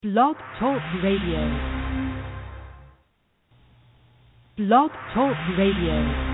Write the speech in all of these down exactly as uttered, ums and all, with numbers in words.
Blog Talk Radio. Blog Talk Radio.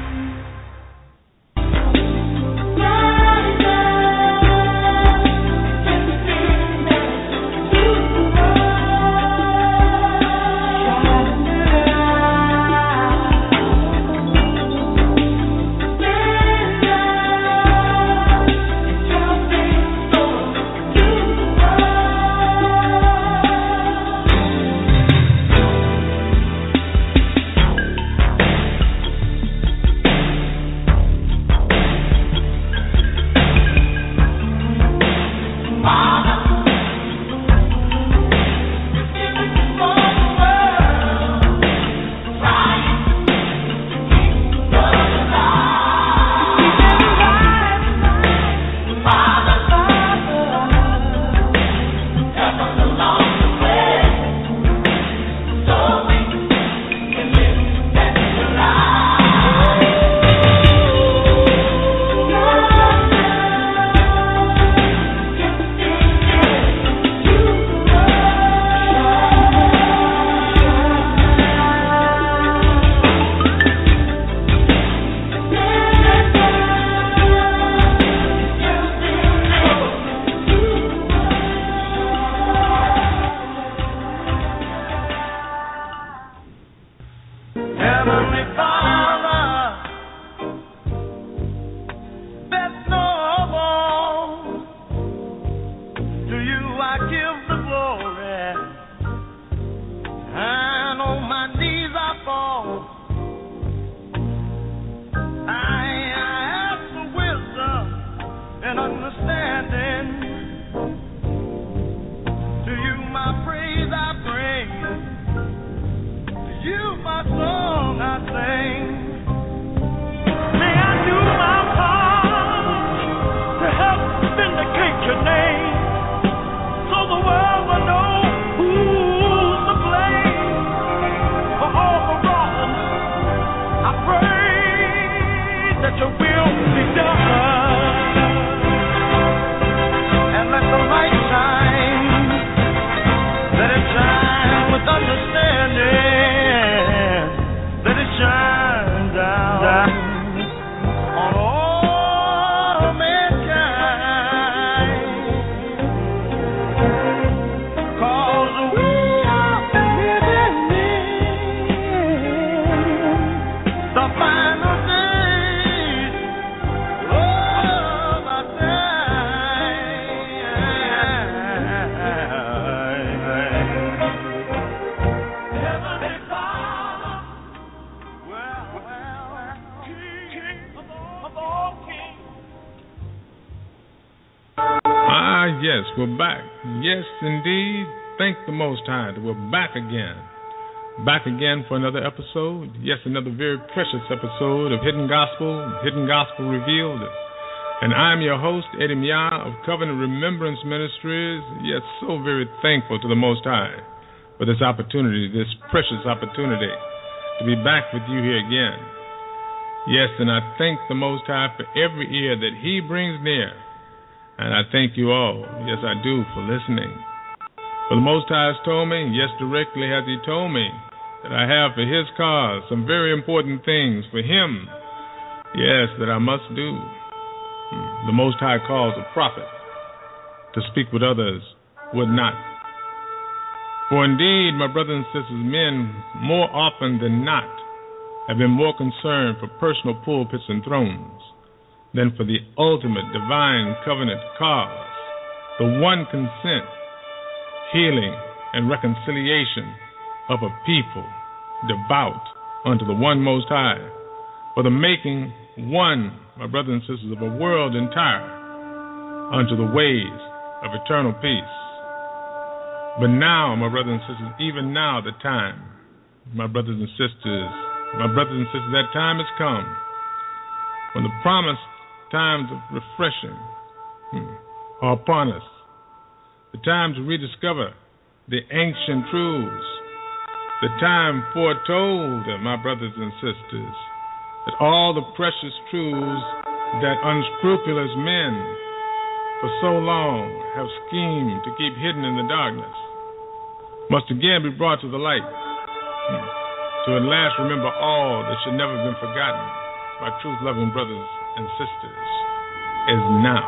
We're back. Yes, indeed. Thank the Most High that we're back again. Back again for another episode. Yes, another very precious episode of Hidden Gospel, Hidden Gospel Revealed. And I'm your host, Eddie Mia of Covenant Remembrance Ministries. Yes, so very thankful to the Most High for this opportunity, this precious opportunity to be back with you here again. Yes, and I thank the Most High for every ear that He brings near. And I thank you all, yes I do, for listening. For the Most High has told me, yes directly has He told me, that I have for His cause some very important things for Him, yes, that I must do. The Most High calls a prophet to speak what others would not. For indeed, my brothers and sisters, men more often than not have been more concerned for personal pulpits and thrones than for the ultimate divine covenant cause, the one consent, healing, and reconciliation of a people devout unto the one Most High, for the making one, my brothers and sisters, of a world entire unto the ways of eternal peace. But now, my brothers and sisters, even now the time, my brothers and sisters, my brothers and sisters, that time has come when the promised times of refreshing hmm, are upon us. The time to rediscover the ancient truths. The time foretold, my brothers and sisters, that all the precious truths that unscrupulous men for so long have schemed to keep hidden in the darkness must again be brought to the light, to at last remember all that should never have been forgotten by truth-loving brothers and sisters, is now.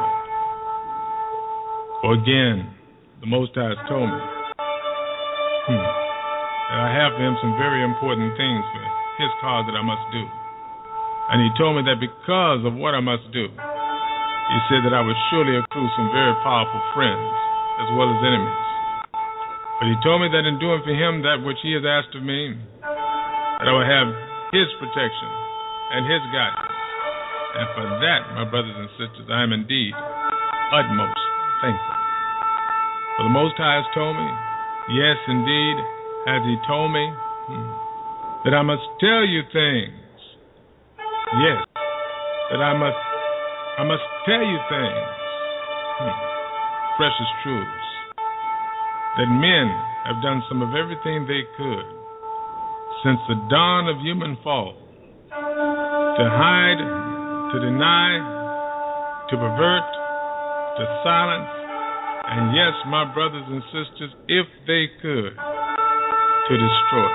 For again, the Most High has told me hmm, that I have for him some very important things for his cause that I must do. And he told me that because of what I must do, he said that I would surely accrue some very powerful friends as well as enemies. But he told me that in doing for him that which he has asked of me, that I will have his protection and his guidance. And for that, my brothers and sisters, I am indeed utmost thankful. For the Most High has told me, yes, indeed, has he told me, hmm, that I must tell you things. Yes, that I must, I must tell you things, hmm, precious truths, that men have done some of everything they could since the dawn of human fall to hide, to deny, to pervert, to silence, and yes, my brothers and sisters, if they could, to destroy.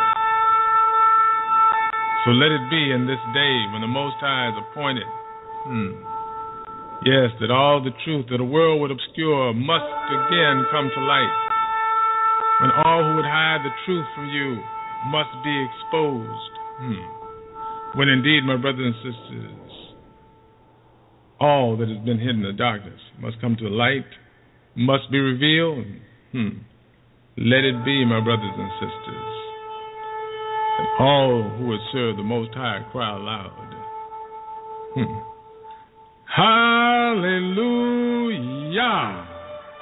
So let it be in this day when the Most High is appointed, hmm, yes, that all the truth that the world would obscure must again come to light. When all who would hide the truth from you must be exposed. Hmm. When indeed, my brothers and sisters, all that has been hidden in the darkness must come to the light, must be revealed. Hmm. Let it be, my brothers and sisters, that all who would serve the Most High cry aloud. Hmm. Hallelujah!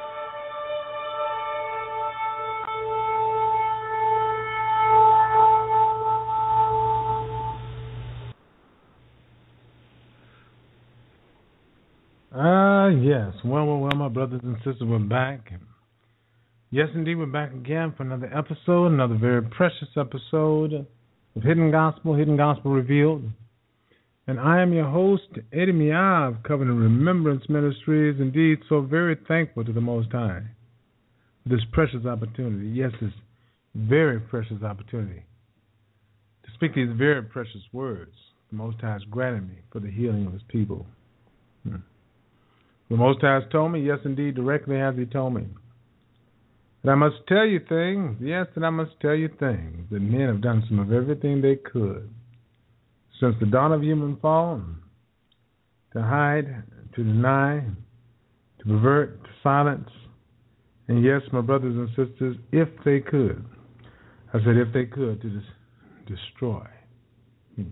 Ah, uh, yes. Well, well, well, my brothers and sisters, we're back. Yes, indeed, we're back again for another episode, another very precious episode of Hidden Gospel, Hidden Gospel Revealed. And I am your host, Eddie Miah of Covenant Remembrance Ministries. Indeed, so very thankful to the Most High for this precious opportunity. Yes, this very precious opportunity to speak these very precious words the Most High has granted me for the healing of His people. Hmm. The Most High has told me, yes, indeed, directly as He told me, that I must tell you things, yes, that I must tell you things, that men have done some of everything they could since the dawn of human fall, to hide, to deny, to pervert, to silence, and yes, my brothers and sisters, if they could, I said if they could, to des- destroy. Hmm.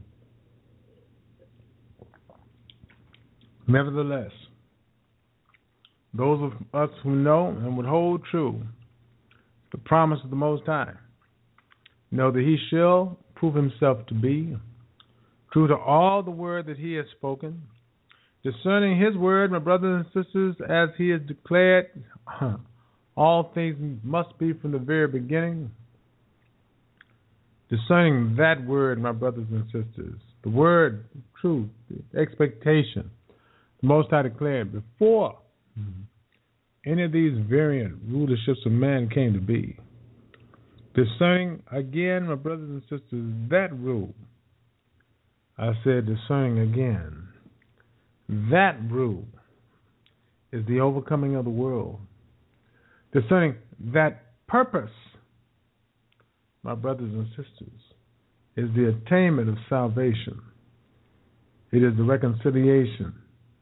Nevertheless, those of us who know and would hold true the promise of the Most High know that He shall prove Himself to be true to all the word that He has spoken. Discerning His word, my brothers and sisters, as He has declared, all things must be from the very beginning. Discerning that word, my brothers and sisters, the word, truth, the expectation, the Most High declared before mm-hmm. any of these variant rulerships of man came to be. Discerning, again, my brothers and sisters, that rule. I said discerning again. That rule is the overcoming of the world. Discerning that purpose, my brothers and sisters, is the attainment of salvation. It is the reconciliation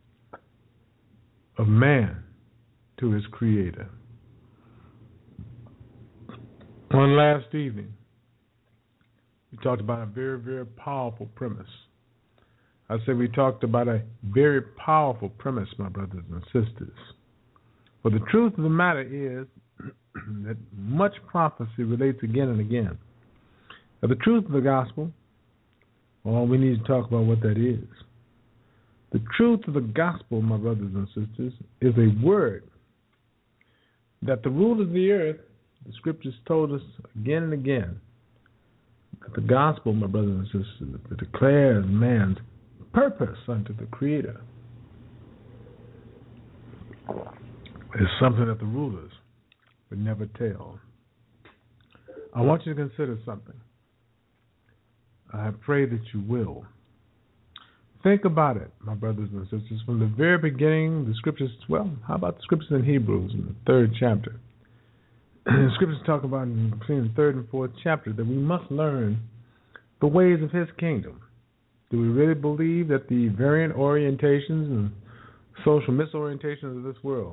of man to his Creator. One last evening, we talked about a very, very powerful premise. I said we talked about a very powerful premise, my brothers and sisters. For the truth of the matter is that much prophecy relates again and again. Now, the truth of the gospel, well, we need to talk about what that is. The truth of the gospel, my brothers and sisters, is a word that the rulers of the earth, the scriptures told us again and again, that the gospel, my brothers and sisters, that declares man's purpose unto the Creator, is something that the rulers would never tell. I want you to consider something. I pray that you will. Think about it, my brothers and sisters. From the very beginning, the scriptures, well, how about the scriptures in Hebrews in the third chapter? The scriptures talk about in between the third and fourth chapter that we must learn the ways of his kingdom. Do we really believe that the variant orientations and social misorientations of this world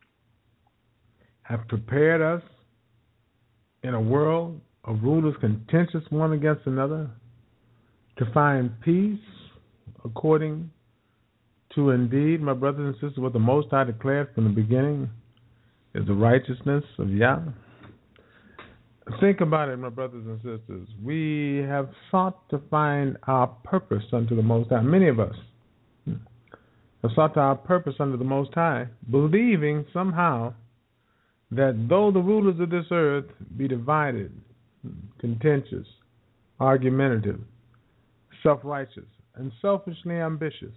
have prepared us in a world of rulers contentious one against another to find peace according to indeed, my brothers and sisters, what the Most High declared from the beginning is the righteousness of Yah? Think about it, my brothers and sisters. We have sought to find our purpose unto the Most High. Many of us have sought our purpose unto the Most High, believing somehow that though the rulers of this earth be divided, contentious, argumentative, self-righteous, and selfishly ambitious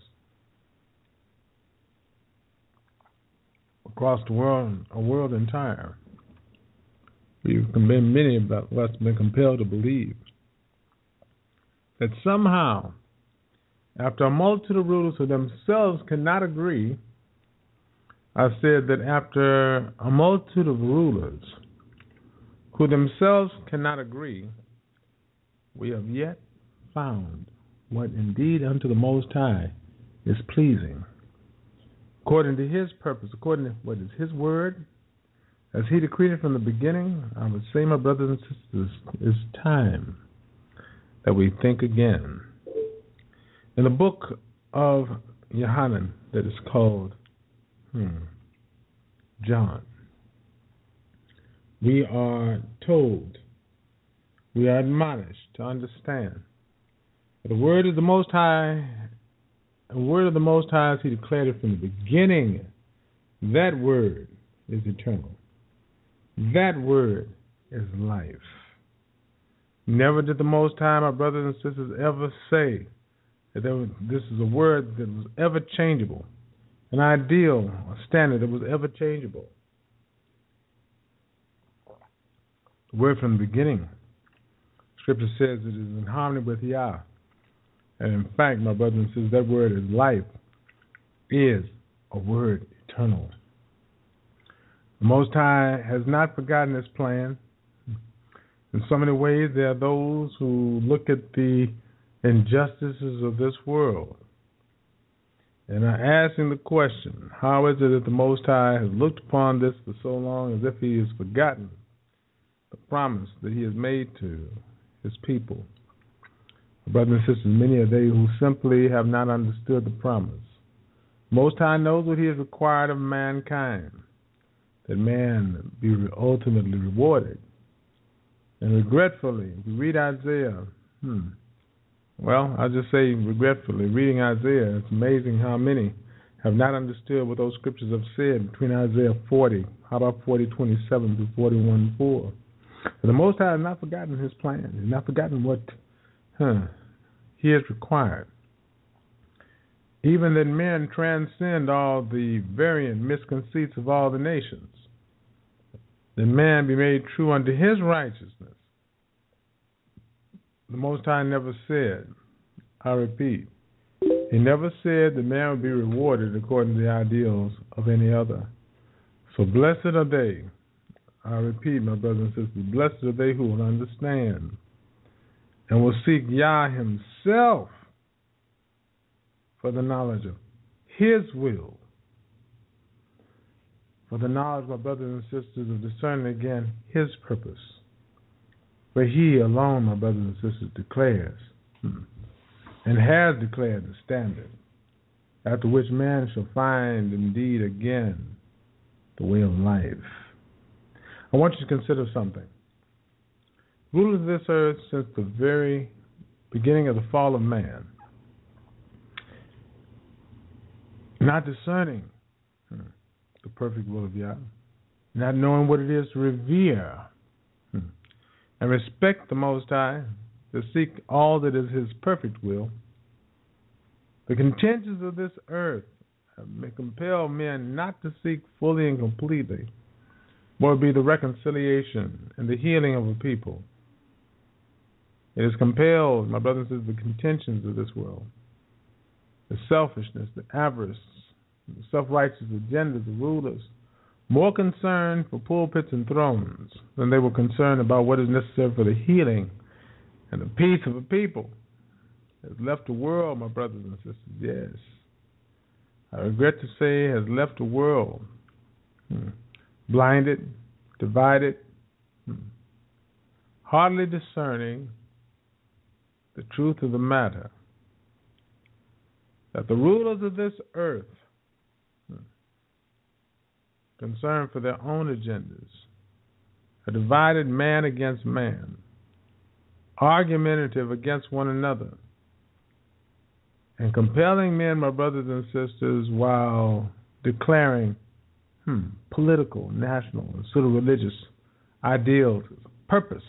across the world, a world entire, we've been, many of us have been compelled to believe that somehow, after a multitude of rulers who themselves cannot agree, I said that after a multitude of rulers who themselves cannot agree, we have yet found what indeed unto the Most High is pleasing, according to his purpose, according to what is his word, as he decreed it from the beginning. I would say, my brothers and sisters, it's time that we think again. In the book of Yohanan that is called hmm, John, we are told, we are admonished to understand that the word of the Most High, the word of the Most High, as he declared it from the beginning, that word is eternal. That word is life. Never did the Most High, my brothers and sisters, ever say that there was, this is a word that was ever changeable, an ideal, a standard that was ever changeable. The word from the beginning, Scripture says it is in harmony with Yah. And in fact, my brothers and sisters, that word is life, is a word eternal. The Most High has not forgotten his plan. In so many ways, there are those who look at the injustices of this world and are asking the question, how is it that the Most High has looked upon this for so long as if he has forgotten the promise that he has made to his people? Brothers and sisters, many are they who simply have not understood the promise. Most High knows what he has required of mankind, that man be ultimately rewarded. And regretfully, if you read Isaiah, hmm, well, I'll just say regretfully, reading Isaiah, it's amazing how many have not understood what those scriptures have said between Isaiah forty, how about forty twenty-seven through forty-one four. But the Most High has not forgotten his plan. He has not forgotten what huh, he has required. Even that men transcend all the variant misconceits of all the nations, that man be made true unto his righteousness. The Most High never said, I repeat, he never said that man would be rewarded according to the ideals of any other. So blessed are they, I repeat, my brothers and sisters, blessed are they who will understand and will seek Yah himself for the knowledge of his will, for the knowledge, my brothers and sisters, of discerning again his purpose. For he alone, my brothers and sisters, declares hmm, and has declared the standard, after which man shall find indeed again the way of life. I want you to consider something. Rulers of this earth, since the very beginning of the fall of man, not discerning hmm, the perfect will of Yah, not knowing what it is to revere hmm, and respect the Most High, to seek all that is his perfect will, the contentions of this earth may compel men not to seek fully and completely what would be the reconciliation and the healing of a people, It has compelled, my brothers and sisters, the contentions of this world, the selfishness, the avarice, the self-righteous agendas of rulers, more concerned for pulpits and thrones than they were concerned about what is necessary for the healing and the peace of a people. It has left the world, my brothers and sisters, yes. I regret to say has left the world hmm, blinded, divided, hmm, hardly discerning the truth of the matter, that the rulers of this earth, hmm, concerned for their own agendas, are divided man against man, argumentative against one another, and compelling men, my brothers and sisters, while declaring hmm, political, national, and sort of religious ideals, purpose.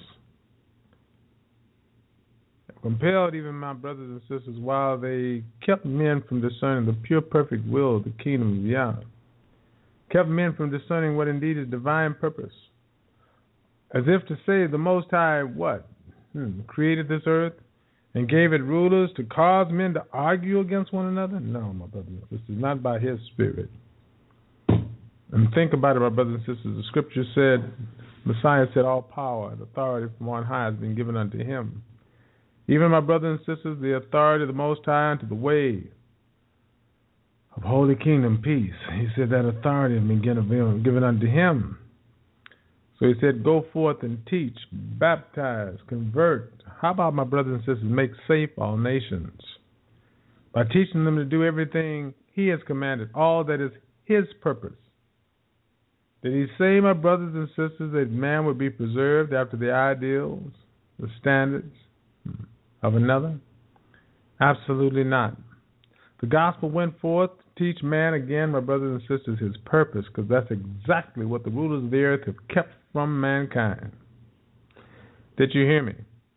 Compelled even my brothers and sisters while they kept men from discerning the pure, perfect will of the kingdom of Yah. Kept men from discerning what indeed is divine purpose. As if to say the Most High, what? Hmm, created this earth and gave it rulers to cause men to argue against one another? No, my brothers and sisters, not by His Spirit. And think about it, my brothers and sisters. The Scripture said, Messiah said, all power and authority from on high has been given unto Him. Even, my brothers and sisters, the authority of the Most High unto the way of holy kingdom peace. He said that authority has been given, given unto Him. So He said, go forth and teach, baptize, convert. How about, my brothers and sisters, make safe all nations? By teaching them to do everything He has commanded, all that is His purpose. Did He say, my brothers and sisters, that man would be preserved after the ideals, the standards of another? Absolutely not. The gospel went forth to teach man again, my brothers and sisters, his purpose, because that's exactly what the rulers of the earth have kept from mankind. Did you hear me?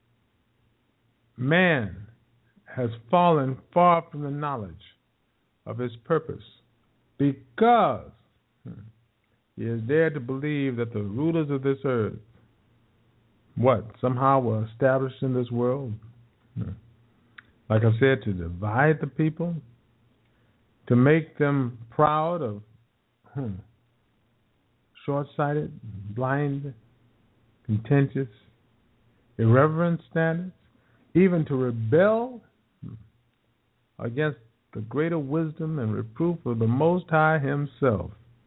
Man has fallen far from the knowledge of his purpose because he has dared to believe that the rulers of this earth, what, somehow were established in this world? Like I said, to divide the people, to make them proud of hmm, short-sighted, blind, contentious, irreverent standards, even to rebel against the greater wisdom and reproof of the Most High Himself.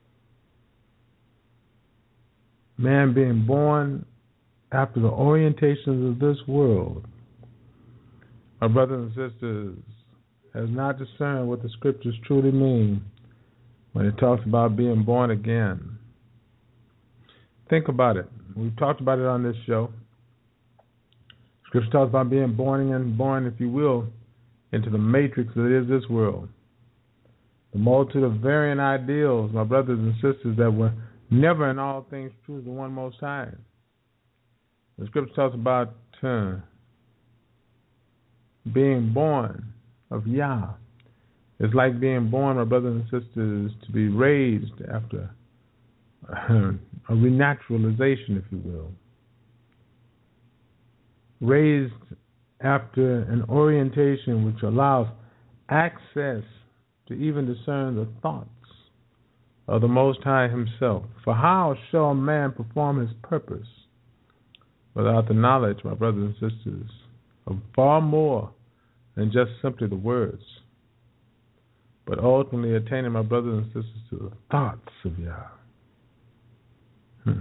Man being born after the orientations of this world, my brothers and sisters, has not discerned what the Scriptures truly mean when it talks about being born again. Think about it. We've talked about it on this show. Scripture talks about being born again, born, if you will, into the matrix that is this world. The multitude of varying ideals, my brothers and sisters, that were never in all things true to the one Most High. The Scripture talks about uh, being born of Yah. It's like being born, my brothers and sisters, to be raised after uh, a renaturalization, if you will. Raised after an orientation which allows access to even discern the thoughts of the Most High Himself. For how shall a man perform his purpose without the knowledge, my brothers and sisters, of far more than just simply the words, but ultimately attaining, my brothers and sisters, to the thoughts of Yah? Hmm.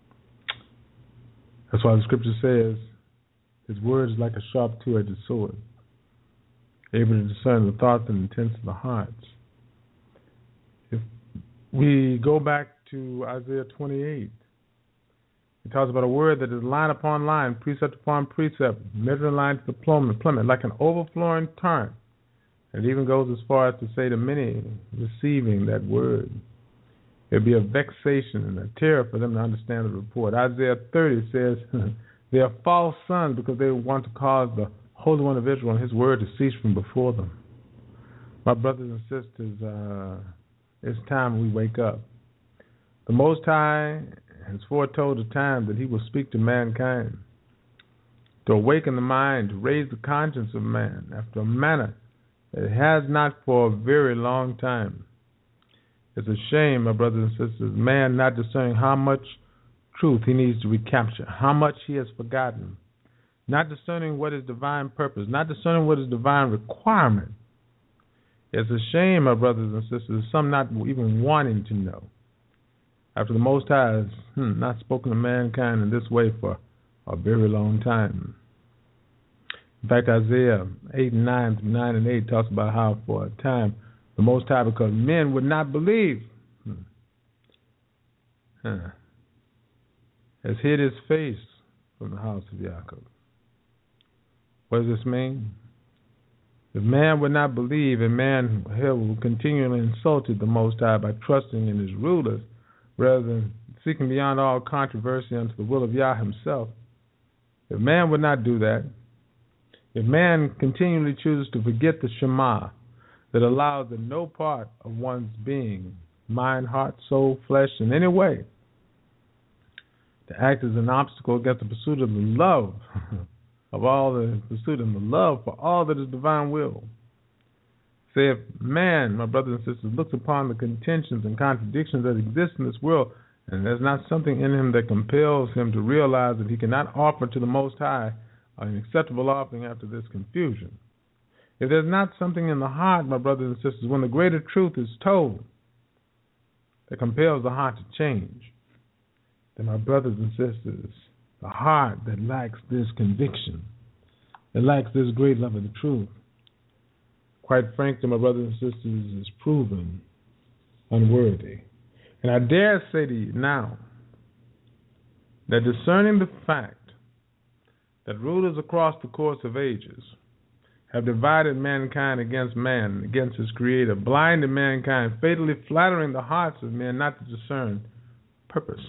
That's why the Scripture says His word is like a sharp two-edged sword, able to discern the thoughts and intents of the hearts. If we go back to Isaiah twenty-eight, it talks about a word that is line upon line, precept upon precept, measuring line to the plummet, plummet, like an overflowing torrent. It even goes as far as to say to many receiving that word, it would be a vexation and a terror for them to understand the report. Isaiah thirty says, they are false sons because they want to cause the Holy One of Israel and His word to cease from before them. My brothers and sisters, uh, it's time we wake up. The Most High has foretold a time that He will speak to mankind to awaken the mind, to raise the conscience of man after a manner that it has not for a very long time. It's a shame, my brothers and sisters, man not discerning how much truth he needs to recapture, how much he has forgotten, not discerning what is divine purpose, not discerning what is divine requirement. It's a shame, my brothers and sisters, some not even wanting to know. After the Most High has hmm, not spoken to mankind in this way for a very long time. In fact, Isaiah eight and nine, nine and eight talks about how for a time the Most High, because men would not believe, hmm, huh, has hid his face from the house of Jacob. What does this mean? If man would not believe, and man will continually insulted the Most High by trusting in his rulers, rather than seeking beyond all controversy unto the will of Yah himself. If man would not do that, if man continually chooses to forget the Shema that allows that no part of one's being, mind, heart, soul, flesh, in any way, to act as an obstacle against the pursuit of the love of all the pursuit and the love for all that is divine will. Say, if man, my brothers and sisters, looks upon the contentions and contradictions that exist in this world, and there's not something in him that compels him to realize that he cannot offer to the Most High an acceptable offering after this confusion. If there's not something in the heart, my brothers and sisters, when the greater truth is told, that compels the heart to change, then my brothers and sisters, the heart that lacks this conviction, that lacks this great love of the truth, quite frankly, my brothers and sisters, is proven unworthy. And I dare say to you now that discerning the fact that rulers across the course of ages have divided mankind against man, against his creator, blinded mankind, fatally flattering the hearts of men not to discern purpose,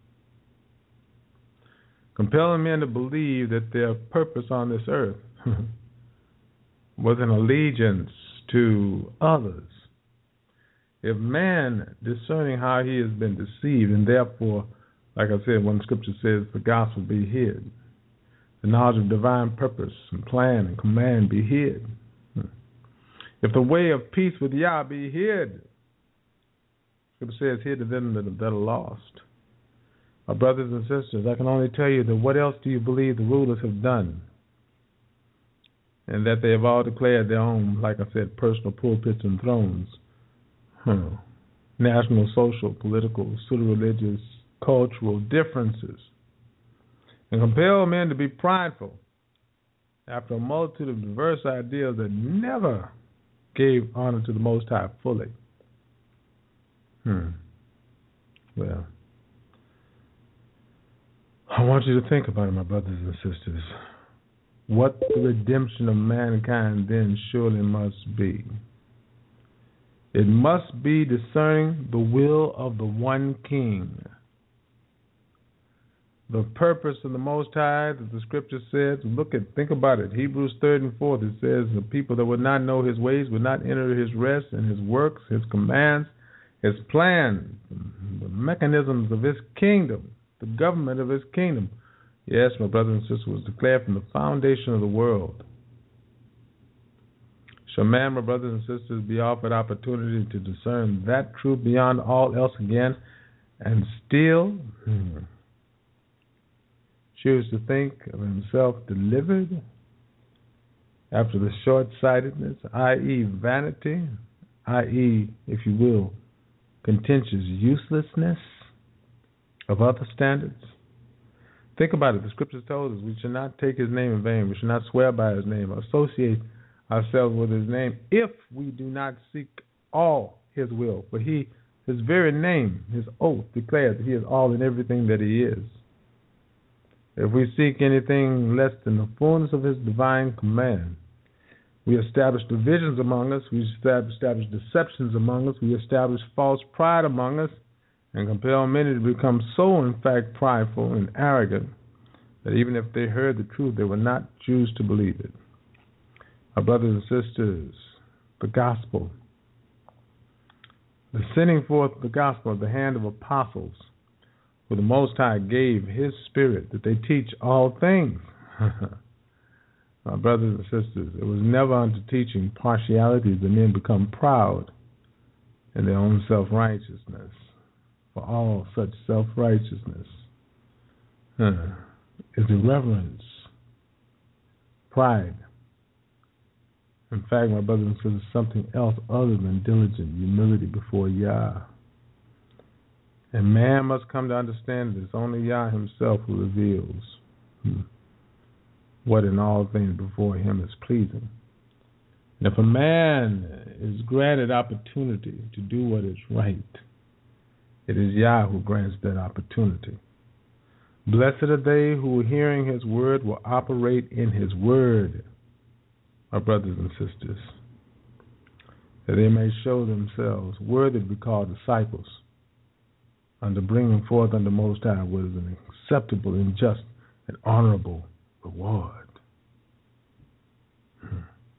compelling men to believe that their purpose on this earth was an allegiance to others. If man, discerning how he has been deceived, and therefore, like I said, when Scripture says the gospel be hid, the knowledge of divine purpose and plan and command be hid. If the way of peace with Yah be hid, Scripture says, hid to them that, that are lost. My brothers and sisters, I can only tell you that what else do you believe the rulers have done? And that they have all declared their own, like I said, personal pulpits and thrones. Huh. National, social, political, pseudo-religious, cultural differences, and compel men to be prideful after a multitude of diverse ideas that never gave honor to the Most High fully. Hmm. Well, I want you to think about it, my brothers and sisters. What the redemption of mankind then surely must be. It must be discerning the will of the one King. The purpose of the Most High that the Scripture says, look at, think about it. Hebrews third and fourth, it says the people that would not know his ways would not enter his rest, and his works, his commands, his plans, the mechanisms of his kingdom, the government of his kingdom. Yes, my brothers and sisters, was declared from the foundation of the world. Shall man, my brothers and sisters, be offered opportunity to discern that truth beyond all else again, and still hmm, choose to think of himself delivered after the short-sightedness, that is vanity, that is, if you will, contentious uselessness of other standards? Think about it. The Scriptures told us we should not take his name in vain. We should not swear by his name or associate ourselves with his name if we do not seek all his will. For he, his very name, his oath, declares that he is all in everything that he is. If we seek anything less than the fullness of his divine command, we establish divisions among us, we establish deceptions among us, we establish false pride among us, and compel many to become so, in fact, prideful and arrogant that even if they heard the truth, they would not choose to believe it. My brothers and sisters, the gospel, the sending forth the gospel of the hand of apostles, who the Most High gave his Spirit that they teach all things. my brothers and sisters, it was never unto teaching partiality that men become proud in their own self-righteousness. For all such self-righteousness huh, is irreverence, pride. In fact, my brothers and sisters, something else other than diligent humility before Yah. And man must come to understand this. Only Yah himself who reveals hmm, what in all things before him is pleasing. And if a man is granted opportunity to do what is right, it is Yah who grants that opportunity. Blessed are they who, hearing his word, will operate in his word, my brothers and sisters, that they may show themselves worthy to be called disciples, under bringing forth unto Most High what is an acceptable and just and honorable reward. Hmm.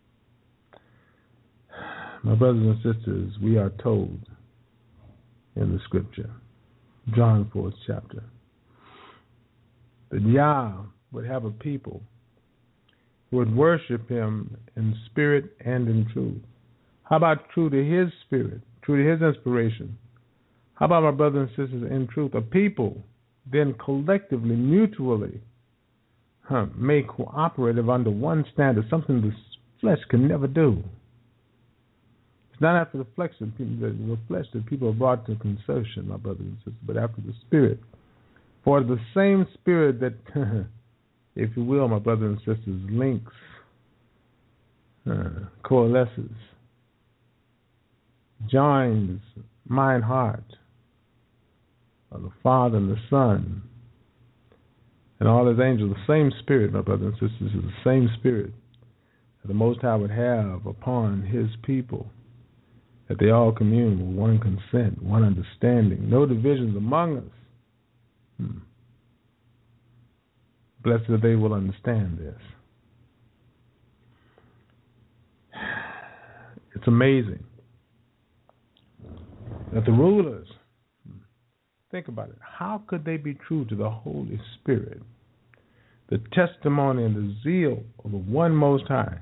My brothers and sisters, we are told in the scripture, John fourth chapter, that Yah would have a people who would worship him in spirit and in truth. How about true to his spirit, true to his inspiration? How about, my brothers and sisters, in truth, a people then collectively, mutually huh, make cooperative under one standard, something the flesh can never do. It's not after the flesh that people, the flesh that people are brought to consumption, my brothers and sisters, but after the spirit. For the same spirit that, if you will, my brothers and sisters, links, uh, coalesces, joins mind, heart, of the Father and the Son, and all his angels, the same spirit, my brothers and sisters, is the same spirit that the Most High would have upon his people, that they all commune with one consent, one understanding, no divisions among us. Hmm. Blessed that they will understand this. It's amazing that the rulers, think about it, how could they be true to the Holy Spirit, the testimony and the zeal of the one Most High,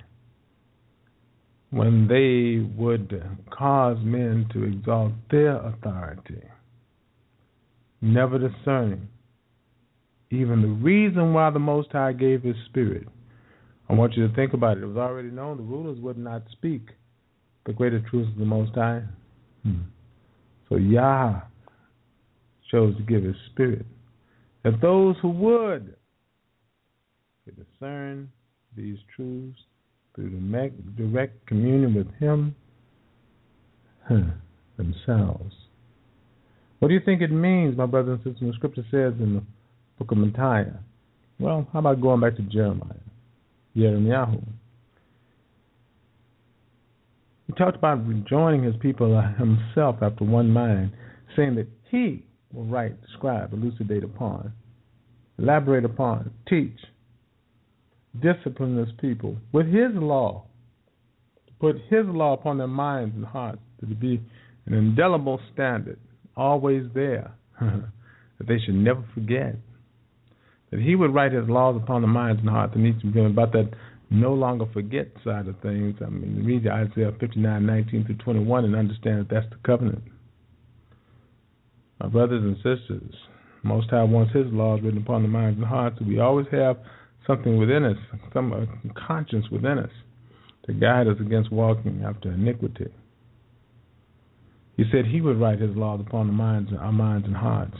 when they would cause men to exalt their authority, never discerning even the reason why the Most High gave his Spirit? I want you to think about it. It was already known the rulers would not speak the greater truths of the Most High. Hmm. So Yah chose to give his Spirit, that those who would could discern these truths through the direct communion with him huh, themselves. What do you think it means, my brothers and sisters? The scripture says in the book of Micaiah. Well, how about going back to Jeremiah, Yirmiyahu? He talked about rejoining his people himself after one mind, saying that he will write, describe, elucidate upon, elaborate upon, teach, discipline his people with his law, put his law upon their minds and hearts, to be an indelible standard, always there, that they should never forget. That he would write his laws upon the minds and hearts, and each of them about that no longer forget side of things. I mean, read Isaiah fifty-nine, nineteen through twenty-one and understand that that's the covenant. My brothers and sisters, Most High wants his laws written upon the minds and hearts, so we always have something within us, some uh, conscience within us, to guide us against walking after iniquity. He said he would write his laws upon the minds, our minds and hearts.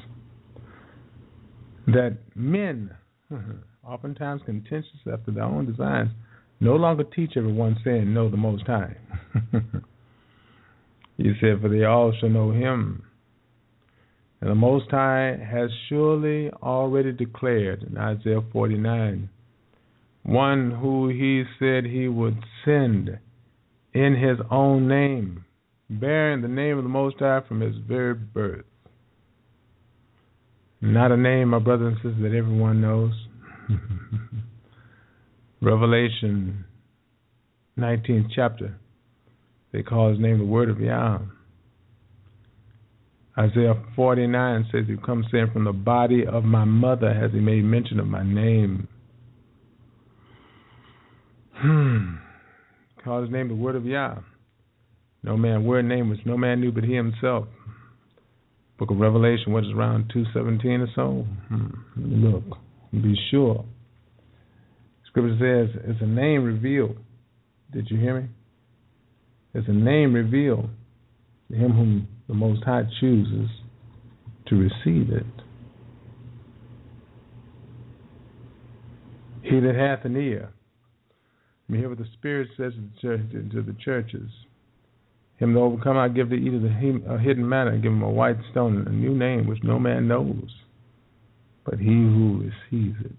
That men, oftentimes contentious after their own designs, no longer teach everyone saying, know the Most High. He said, for they all shall know him. And the Most High has surely already declared in Isaiah forty-nine, one who he said he would send in his own name, bearing the name of the Most High from his very birth. Not a name, my brothers and sisters, that everyone knows. Revelation nineteenth chapter, they call his name the Word of Yah. Isaiah forty-nine says, he comes saying, from the body of my mother has he made mention of my name. Hmm. Called his name the Word of Yah. No man, word name which no man knew but he himself. Book of Revelation, what is around two seventeen or so? Hmm. Let me look. Be sure. Scripture says, it's a name revealed. Did you hear me? It's a name revealed to him whom the Most High chooses to receive it. He that hath an ear, let me hear what the Spirit says to the, church, to the churches. Him that overcome, I give to eat of the hidden manna, and give him a white stone, a new name which no man knows, but he who receives it.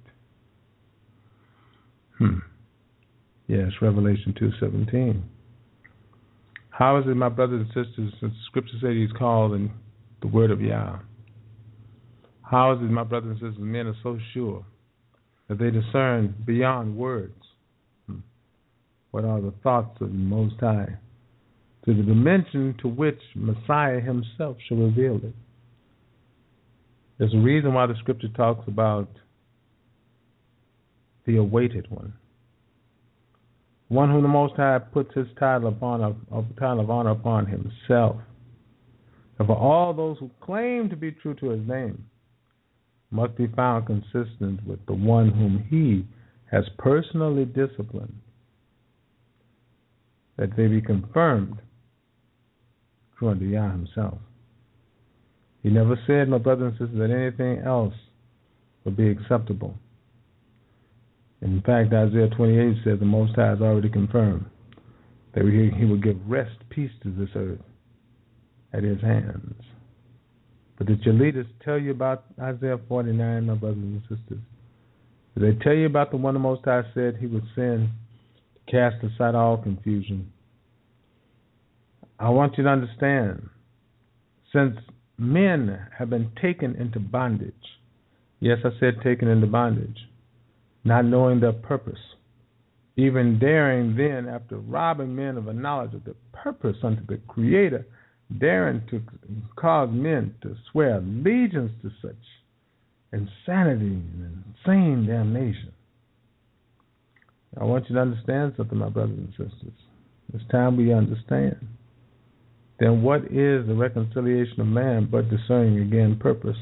Hmm. Yes, Revelation two seventeen. How is it, my brothers and sisters, since the Scripture says he's called in the Word of Yah? How is it, my brothers and sisters, men are so sure that they discern beyond words hmm, what are the thoughts of the Most High, to the dimension to which Messiah himself shall reveal it? There's a reason why the Scripture talks about the awaited one, one whom the Most High puts his title upon a, a title of honor upon himself. And for all those who claim to be true to his name must be found consistent with the one whom he has personally disciplined, that they be confirmed true unto Yah himself. He never said, my brothers and sisters, that anything else would be acceptable. In fact, Isaiah twenty-eight says the Most High has already confirmed that he will give rest, peace to this earth at his hands. But did your leaders tell you about Isaiah forty-nine, my brothers and sisters? Did they tell you about the one the Most High said he would send to cast aside all confusion? I want you to understand, since men have been taken into bondage, yes, I said taken into bondage, not knowing their purpose, even daring then, after robbing men of a knowledge of their purpose unto the Creator, daring to cause men to swear allegiance to such insanity and insane damnation. I want you to understand something, my brothers and sisters. It's time we understand. Then what is the reconciliation of man but discerning again purpose?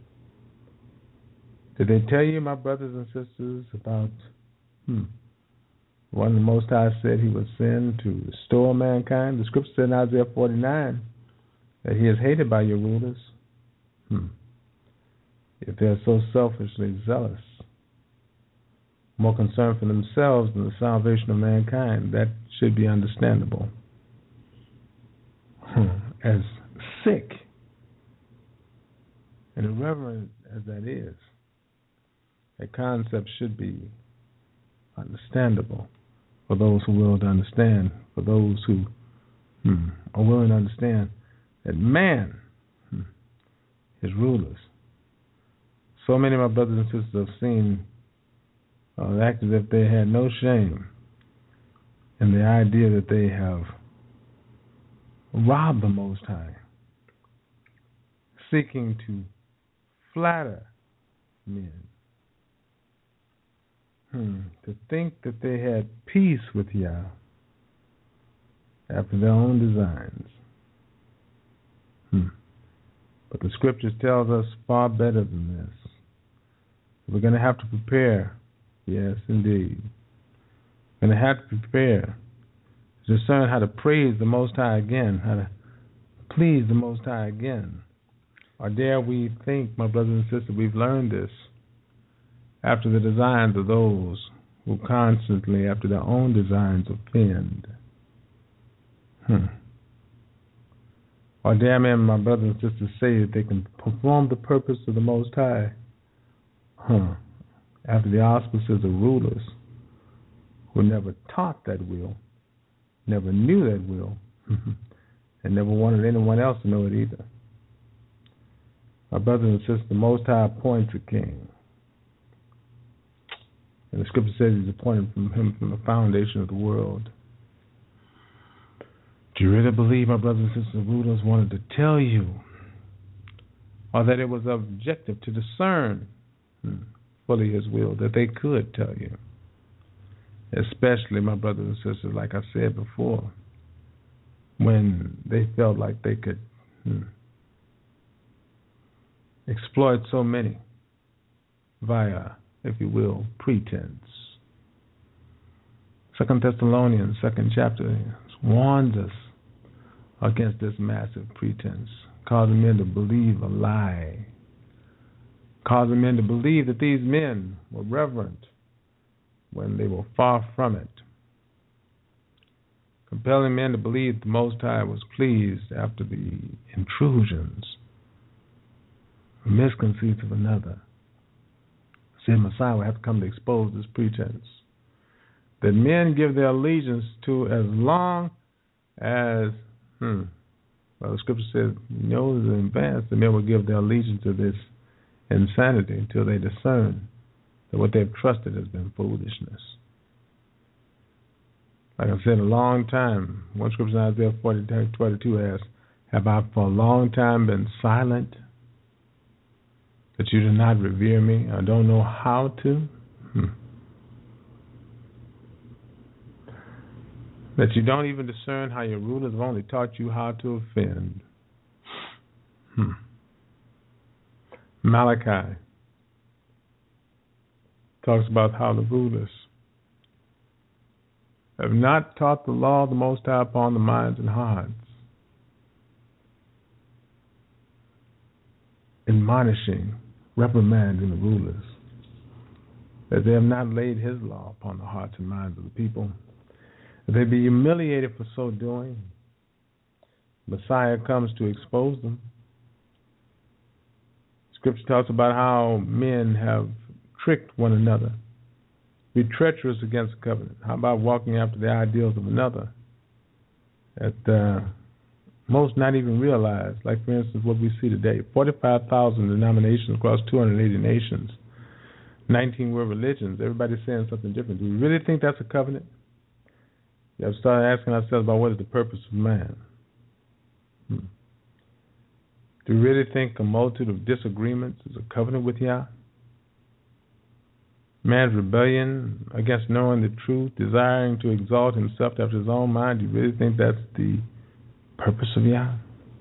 Did they tell you, my brothers and sisters, about hmm, one the Most High said he would send to restore mankind? The Scripture said in Isaiah forty-nine that he is hated by your rulers. Hmm. If they're so selfishly zealous, more concerned for themselves than the salvation of mankind, that should be understandable. Hmm. As sick and irreverent as that is, that concept should be understandable for those who are willing to understand, for those who hmm, are willing to understand that man hmm, is rulers. So many of my brothers and sisters have seen uh, act as if they had no shame in the idea that they have robbed the Most High, seeking to flatter men. Hmm. To think that they had peace with Yah after their own designs. Hmm. But the Scriptures tells us far better than this. We're going to have to prepare. Yes, indeed. We're going to have to prepare to discern how to praise the Most High again, how to please the Most High again. Or dare we think, my brothers and sisters, we've learned this after the designs of those who constantly, after their own designs, offend. Hmm. Or dare men, my brothers and sisters, say that they can perform the purpose of the Most High huh. after the auspices of rulers who never taught that will, never knew that will, and never wanted anyone else to know it either. My brothers and sisters, the Most High appoints a king. And the Scripture says he's appointed from him from the foundation of the world. Do you really believe, my brothers and sisters, the rulers wanted to tell you, or that it was objective to discern hmm, fully his will, that they could tell you? especially, my brothers and sisters, like I said before, when they felt like they could hmm, exploit so many via, if you will, pretense. Second Thessalonians, second chapter, warns us against this massive pretense, causing men to believe a lie, causing men to believe that these men were reverent when they were far from it, compelling men to believe the Most High was pleased after the intrusions, misconceits of another. Said Messiah will have to come to expose this pretense that men give their allegiance to as long as, hmm, well, the scripture says, knows in advance that men will give their allegiance to this insanity until they discern that what they've trusted has been foolishness. Like I said, a long time, one scripture in Isaiah forty, twenty-two asks, have I for a long time been silent, that you do not revere me? I don't know how to? Hmm. That you don't even discern how your rulers have only taught you how to offend. Hmm. Malachi talks about how the rulers have not taught the law of the Most High upon the minds and hearts, admonishing, reprimanding the rulers, that they have not laid his law upon the hearts and minds of the people. They be humiliated for so doing. Messiah comes to expose them. Scripture talks about how men have tricked one another, be treacherous against the covenant. How about walking after the ideals of another that uh, most not even realize? Like, for instance, what we see today, forty-five thousand denominations across two hundred eighty nations, nineteen world religions, everybody's saying something different. Do we really think that's a covenant? We have started asking ourselves about what is the purpose of man. Hmm. Do we really think a multitude of disagreements is a covenant with Yah? Man's rebellion against knowing the truth, desiring to exalt himself after his own mind, do you really think that's the purpose of Yah?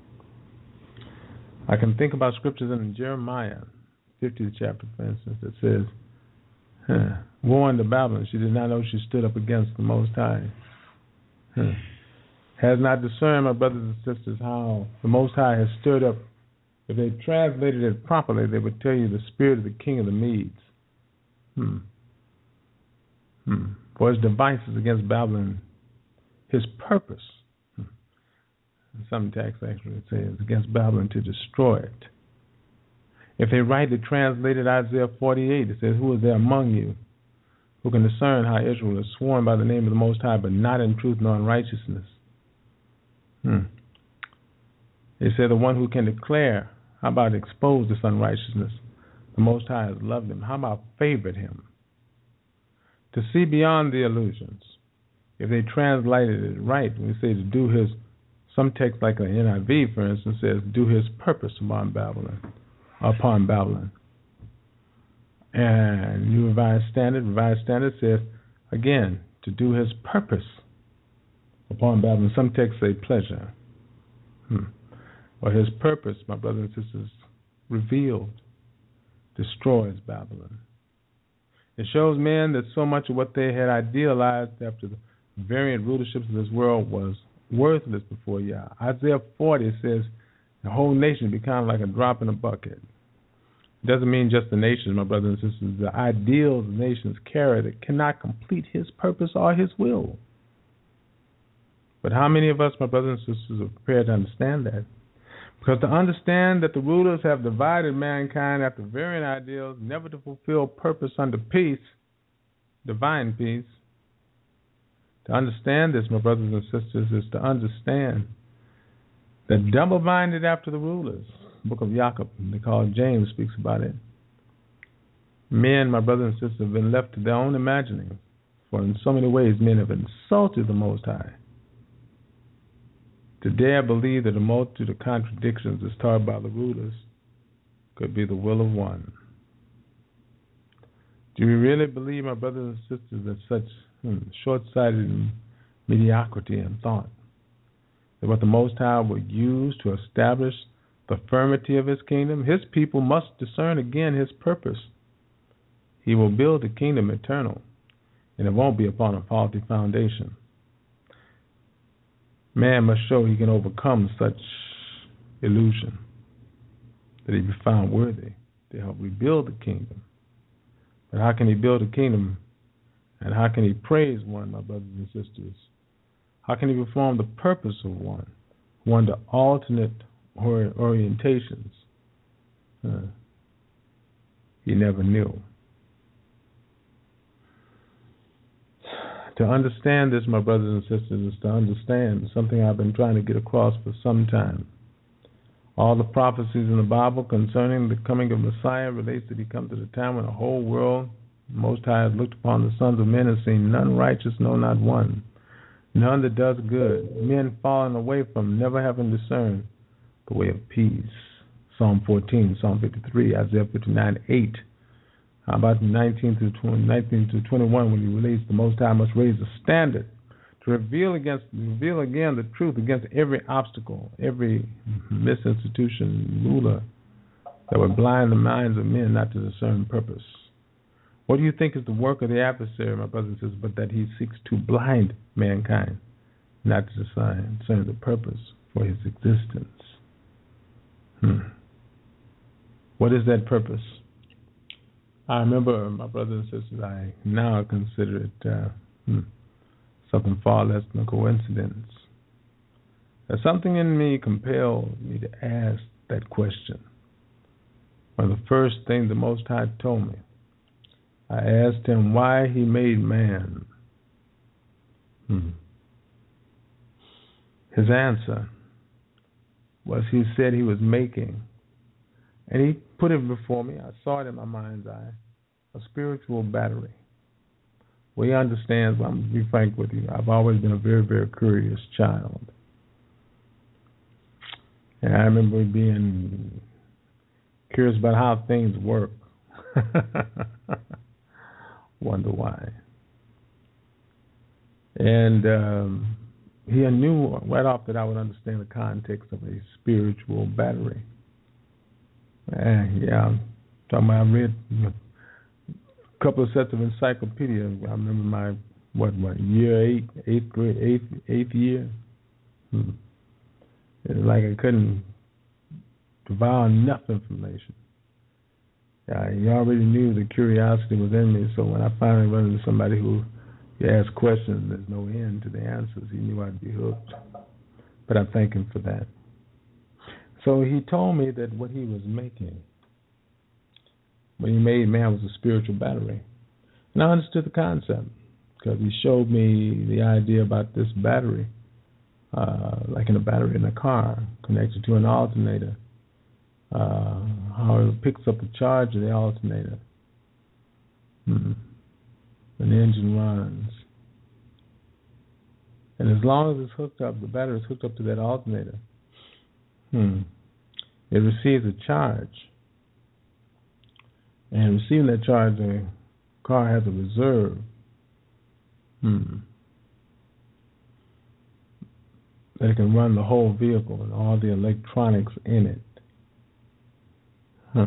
I can think about scriptures in Jeremiah, fiftieth chapter, for instance, that says, huh, woe unto Babylon, she did not know she stood up against the Most High. Huh. Has not discerned, my brothers and sisters, how the Most High has stirred up. If they translated it properly, they would tell you the spirit of the king of the Medes. Hmm. Hmm. For his devices against Babylon, his purpose, hmm. some texts actually says, against Babylon to destroy it. If they rightly translated Isaiah forty-eight, it says, who is there among you who can discern how Israel is sworn by the name of the Most High, but not in truth nor in righteousness? Hmm. They say the one who can declare, how about expose this unrighteousness? The Most High has loved him. How about favored him? To see beyond the illusions. If they translated it right, we say to do his, some text like an N I V, for instance, says do his purpose upon Babylon, upon Babylon. And New Revised Standard, Revised Standard says, again, to do his purpose upon Babylon. Some texts say pleasure. Hmm. Or his purpose, my brothers and sisters, revealed, destroys Babylon. It shows men that so much of what they had idealized after the variant rulerships of this world was worthless before Yah. Isaiah forty says the whole nation becomes like a drop in a bucket. It doesn't mean just the nations, my brothers and sisters. The ideals the nations carry that cannot complete his purpose or his will. But how many of us, my brothers and sisters, are prepared to understand that? Because to understand that the rulers have divided mankind after varying ideals, never to fulfill purpose under peace, divine peace. To understand this, my brothers and sisters, is to understand that double-minded after the rulers. The book of Jacob, they call it, James speaks about it. Men, my brothers and sisters, have been left to their own imaginings, for in so many ways men have insulted the Most High. To dare believe that a multitude of contradictions is taught by the rulers could be the will of one. Do we really believe, my brothers and sisters, that such hmm, short-sighted mediocrity in thought, that what the Most High would use to establish the firmity of His kingdom, His people must discern again His purpose. He will build a kingdom eternal, and it won't be upon a faulty foundation. Man must show he can overcome such illusion, that he be found worthy to help rebuild the kingdom. But how can he build a kingdom, and how can he praise one, my brothers and sisters? How can he perform the purpose of one, one to alternate or orientations? Uh, he never knew. To understand this, my brothers and sisters, is to understand something I've been trying to get across for some time. All the prophecies in the Bible concerning the coming of Messiah relates that he comes at a time when the whole world, the Most High, has looked upon the sons of men and seen none righteous, no, not one. None that does good. Men falling away from, never having discerned the way of peace. Psalm fourteen, Psalm fifty-three, Isaiah fifty-nine, eight. How about nineteen through twenty, nineteen through twenty-one, when he relates the Most High must raise a standard to reveal against, reveal again the truth against every obstacle, every misinstitution, ruler that would blind the minds of men not to discern purpose. What do you think is the work of the adversary, my brothers and sisters, but that he seeks to blind mankind, not to discern, discern the purpose for his existence? Hmm. What is that purpose? I remember, my brothers and sisters, I now consider it uh, hmm, something far less than a coincidence. That something in me compelled me to ask that question. One of the first things the Most High told me, I asked him why he made man. Hmm. His answer was he said he was making, and he put it before me, I saw it in my mind's eye, a spiritual battery. Well, he understands, well, I'm going to be frank with you, I've always been a very, very curious child. And I remember being curious about how things work. Wonder why. And um, he knew right off that I would understand the context of a spiritual battery. And yeah, I'm talking about, I read a couple of sets of encyclopedia. I remember my, what, what, year eight, eighth grade, eighth, eighth year. Hmm. It was like I couldn't devour enough information. Uh, he already knew the curiosity was in me, so when I finally run into somebody who you ask questions, there's no end to the answers, he knew I'd be hooked. But I thank him for that. So he told me that what he was making, when he made man, was a spiritual battery. And I understood the concept, because he showed me the idea about this battery, uh, like in a battery in a car, connected to an alternator. Uh, how it picks up the charge of the alternator. Hmm. When the engine runs. And as long as it's hooked up, the battery is hooked up to that alternator, hmm, it receives a charge. And receiving that charge, the car has a reserve. Hmm. That it can run the whole vehicle and all the electronics in it. Huh.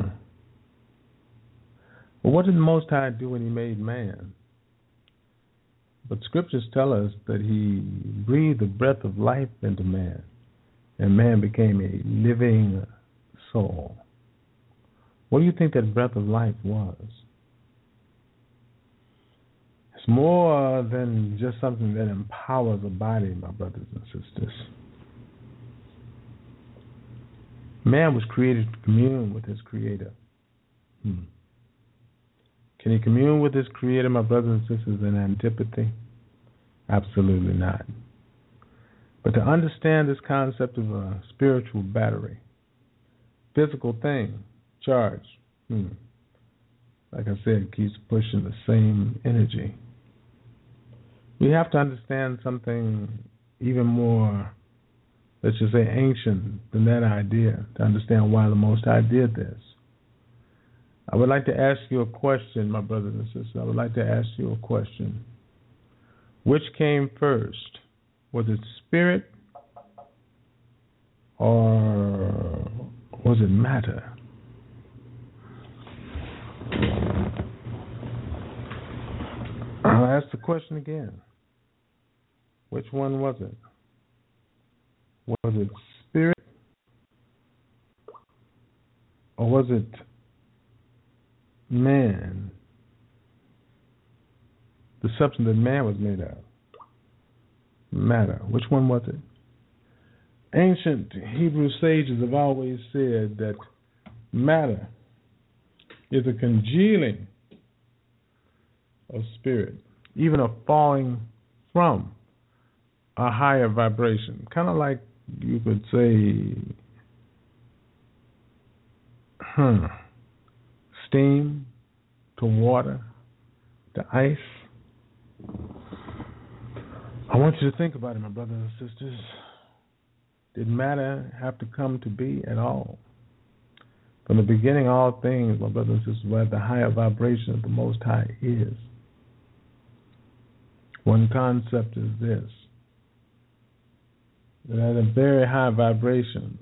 Well, what did the Most High do when he made man? But scriptures tell us that he breathed the breath of life into man, and man became a living soul. What do you think that breath of life was? It's more than just something that empowers the body, my brothers and sisters. Man was created to commune with his Creator. Hmm. Can he commune with his Creator, my brothers and sisters, in antipathy? Absolutely not. But to understand this concept of a spiritual battery, physical thing, charge, hmm, like I said, it keeps pushing the same energy. We have to understand something even more, let's just say, ancient than that idea to understand why the Most High did this. I would like to ask you a question, my brothers and sisters. I would like to ask you a question. Which came first? Was it spirit or was it matter? I'll ask the question again. Which one was it? Was it spirit or was it man? The substance that man was made of. Matter. Which one was it? Ancient Hebrew sages have always said that matter is a congealing of spirit, even a falling from a higher vibration. Kind of like you could say, hmm, steam to water to ice. I want you to think about it, my brothers and sisters. Did matter have to come to be at all? From the beginning, all things, my brothers and sisters, were at the higher vibration of the Most High is. One concept is this, that at a very high vibration,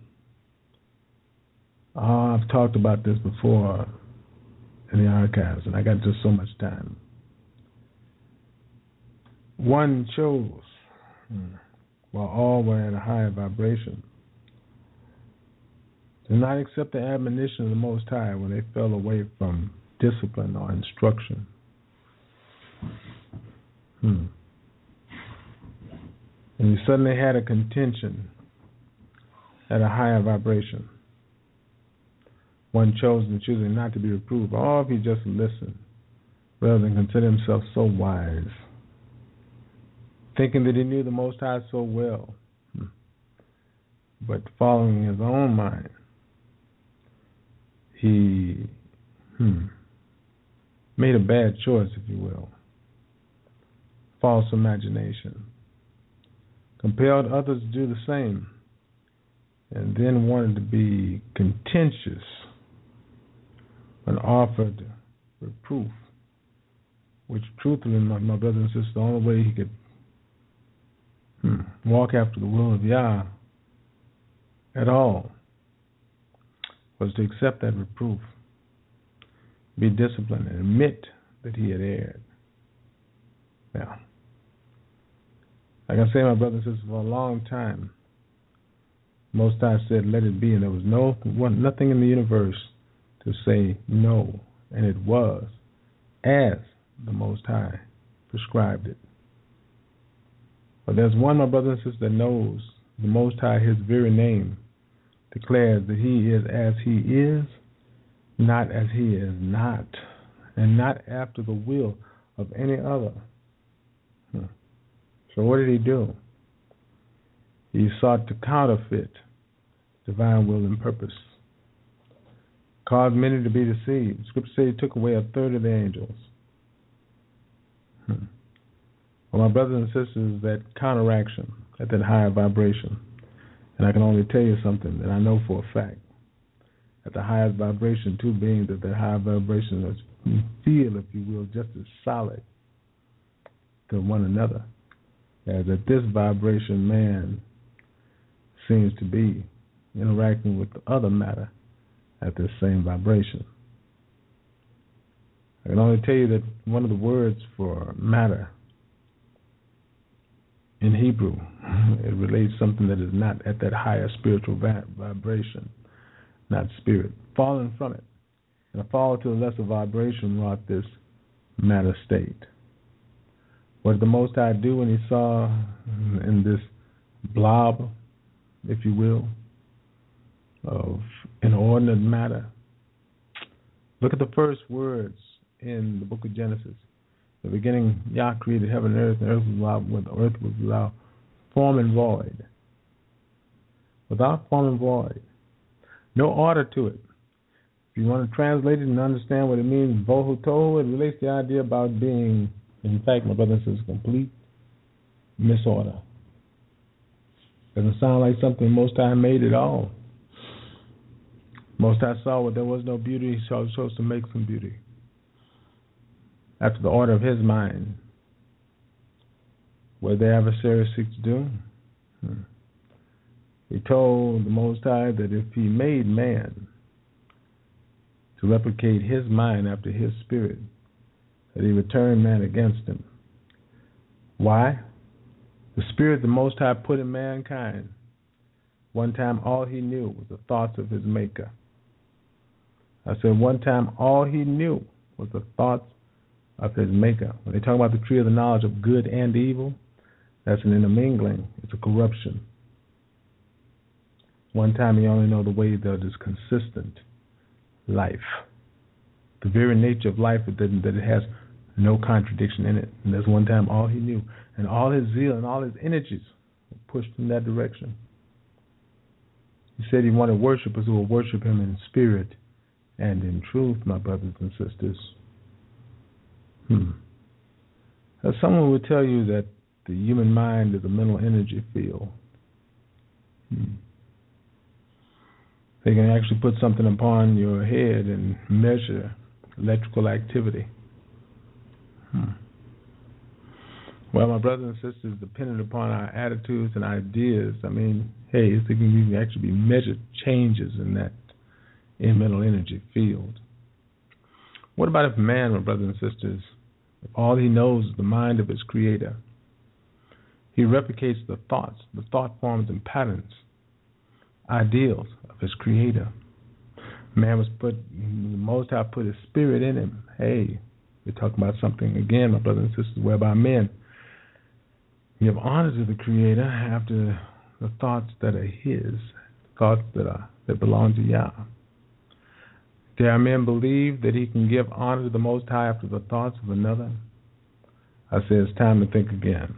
oh, I've talked about this before in the archives, and I got just so much time. One chose, while all were at a higher vibration, to not accept the admonition of the Most High when they fell away from discipline or instruction. Hmm. And you suddenly had a contention at a higher vibration. One chose and choosing not to be reproved, or if he just listened, rather than consider himself so wise, thinking that he knew the Most High so well, but following his own mind, he hmm, made a bad choice, if you will. False imagination. Compelled others to do the same, and then wanted to be contentious when offered reproof, which truthfully, my, my brothers and sisters, the only way he could hmm, walk after the will of Yah at all was to accept that reproof, be disciplined, and admit that he had erred. Now, like I say, my brothers and sisters, for a long time, Most High said, let it be, and there was no one, nothing in the universe to say no, and it was as the Most High prescribed it. But there's one, my brother and sister, that knows the Most High, his very name, declares that he is as he is, not as he is not, and not after the will of any other. Hmm. So what did he do? He sought to counterfeit divine will and purpose, caused many to be deceived. Scripture says he took away a third of the angels. Hmm. Well, my brothers and sisters, that counteraction at that higher vibration, and I can only tell you something that I know for a fact. At the highest vibration, two beings at that higher vibration is feel, if you will, just as solid to one another as at this vibration man seems to be interacting with the other matter at this same vibration. I can only tell you that one of the words for matter in Hebrew, it relates something that is not at that higher spiritual vibration, not spirit, falling from it. And a fall to a lesser vibration wrought this matter state. What did the Most High do when he saw in this blob, if you will, of inordinate matter? Look at the first words in the book of Genesis. In the beginning, Yah created heaven and earth, and earth was without, when the earth was without form and void. Without form and void. No order to it. If you want to translate it and understand what it means, Vohu Tohu, it relates the idea about being, in fact, my brother says, complete misorder. Doesn't sound like something Most High made at all. Most High saw where there was no beauty, he chose to make some beauty after the order of his mind. What the adversary seeks to do? Hmm. He told the Most High that if he made man to replicate his mind after his spirit, that he would turn man against him. Why? The spirit the Most High put in mankind, one time all he knew was the thoughts of his maker. I said one time all he knew was the thoughts of his maker. When they talk about the tree of the knowledge of good and evil, that's an intermingling. It's a corruption. One time he only know the way that is consistent life. The very nature of life is that it has no contradiction in it. And that's one time all he knew. And all his zeal and all his energies were pushed in that direction. He said he wanted worshipers who will worship him in spirit and in truth, my brothers and sisters. Hmm. Now, someone would tell you that the human mind is a mental energy field. Hmm. They can actually put something upon your head and measure electrical activity. Hmm. Well, my brothers and sisters, dependent upon our attitudes and ideas, I mean, hey, it can actually be measured changes in that in mental energy field. What about if man, my brothers and sisters, if all he knows is the mind of his creator, he replicates the thoughts, the thought forms and patterns, ideals of his creator. Man was put, the Most High put his spirit in him. Hey, we're talking about something, again, my brothers and sisters, whereby men give honor to the creator after the thoughts that are his, thoughts that are that belong to Yah. Dare men believe that he can give honor to the Most High after the thoughts of another? I say it's time to think again.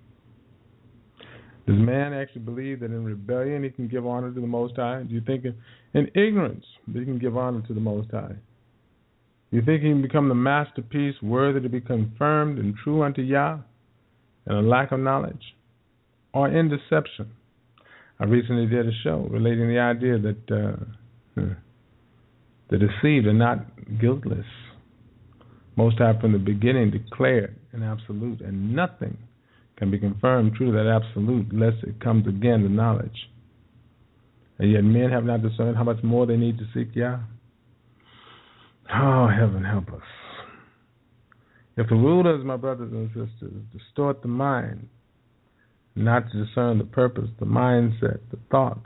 Does man actually believe that in rebellion he can give honor to the Most High? Do you think in, in ignorance that he can give honor to the Most High? Do you think he can become the masterpiece worthy to be confirmed and true unto Yah in a lack of knowledge? Or in deception? I recently did a show relating the idea that uh, the deceived are not guiltless. Most High from the beginning declared an absolute, and nothing can be confirmed true to that absolute unless it comes again to knowledge. And yet men have not discerned how much more they need to seek Yah. Oh, heaven help us. If the rulers, my brothers and sisters, distort the mind, not to discern the purpose, the mindset, the thoughts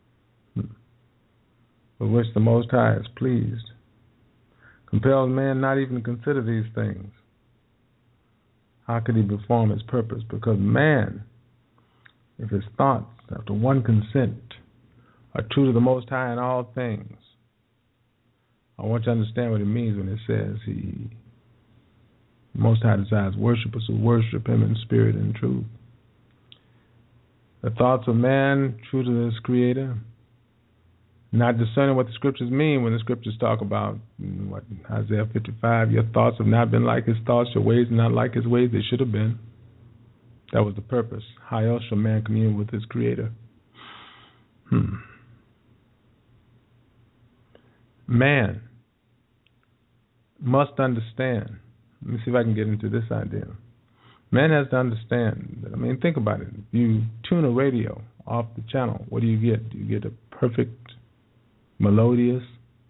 with which the Most High is pleased, compels man not even to consider these things, how could he perform his purpose? Because man, if his thoughts, after one consent, are true to the Most High in all things, I want you to understand what it means when it says he, the Most High desires worshipers who worship him in spirit and truth. The thoughts of man, true to his creator, not discerning what the scriptures mean when the scriptures talk about what Isaiah fifty-five, your thoughts have not been like his thoughts, your ways are not like his ways, they should have been. That was the purpose. How else shall man commune with his creator? Hmm. Man must understand. Let me see if I can get into this idea. Man has to understand that, I mean, think about it. If you tune a radio off the channel, what do you get? Do you get a perfect, melodious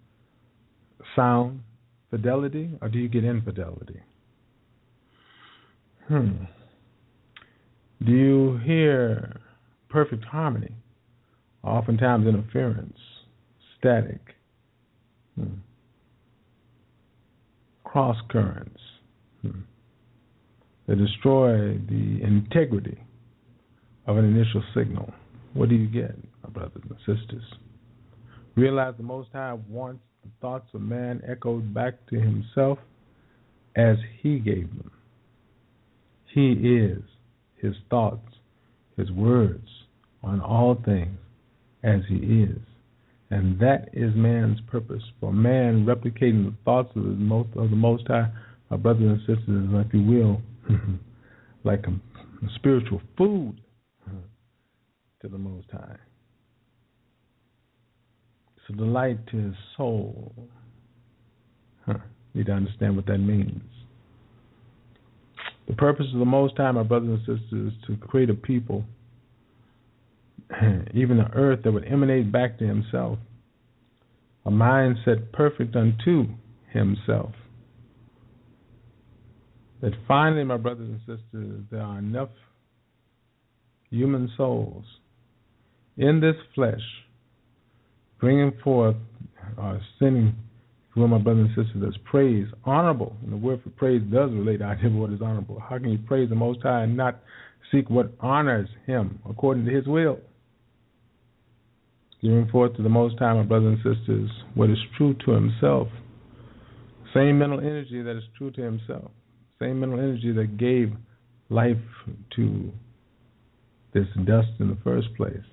sound fidelity, or do you get infidelity? Hmm. Do you hear perfect harmony? Oftentimes interference, static, hmm. cross currents hmm. that destroy the integrity of an initial signal. What do you get, my brothers and sisters? Realize the Most High wants the thoughts of man echoed back to himself as he gave them. He is his thoughts, his words on all things as he is. And that is man's purpose. For man replicating the thoughts of the Most, of the Most High, my brothers and sisters, like you will, like a, a spiritual food to the Most High. to delight to his soul. Huh. You need to understand what that means. The purpose of the Most High, my brothers and sisters, is to create a people, even the earth, that would emanate back to himself, a mind set perfect unto himself. That finally, my brothers and sisters, there are enough human souls in this flesh bringing forth or sending, for my brothers and sisters, as praise, honorable. And the word for praise does relate to what is honorable. How can you praise the Most High and not seek what honors him according to his will? Giving forth to the Most High, my brothers and sisters, what is true to himself. Same mental energy that is true to himself. Same mental energy that gave life to this dust in the first place.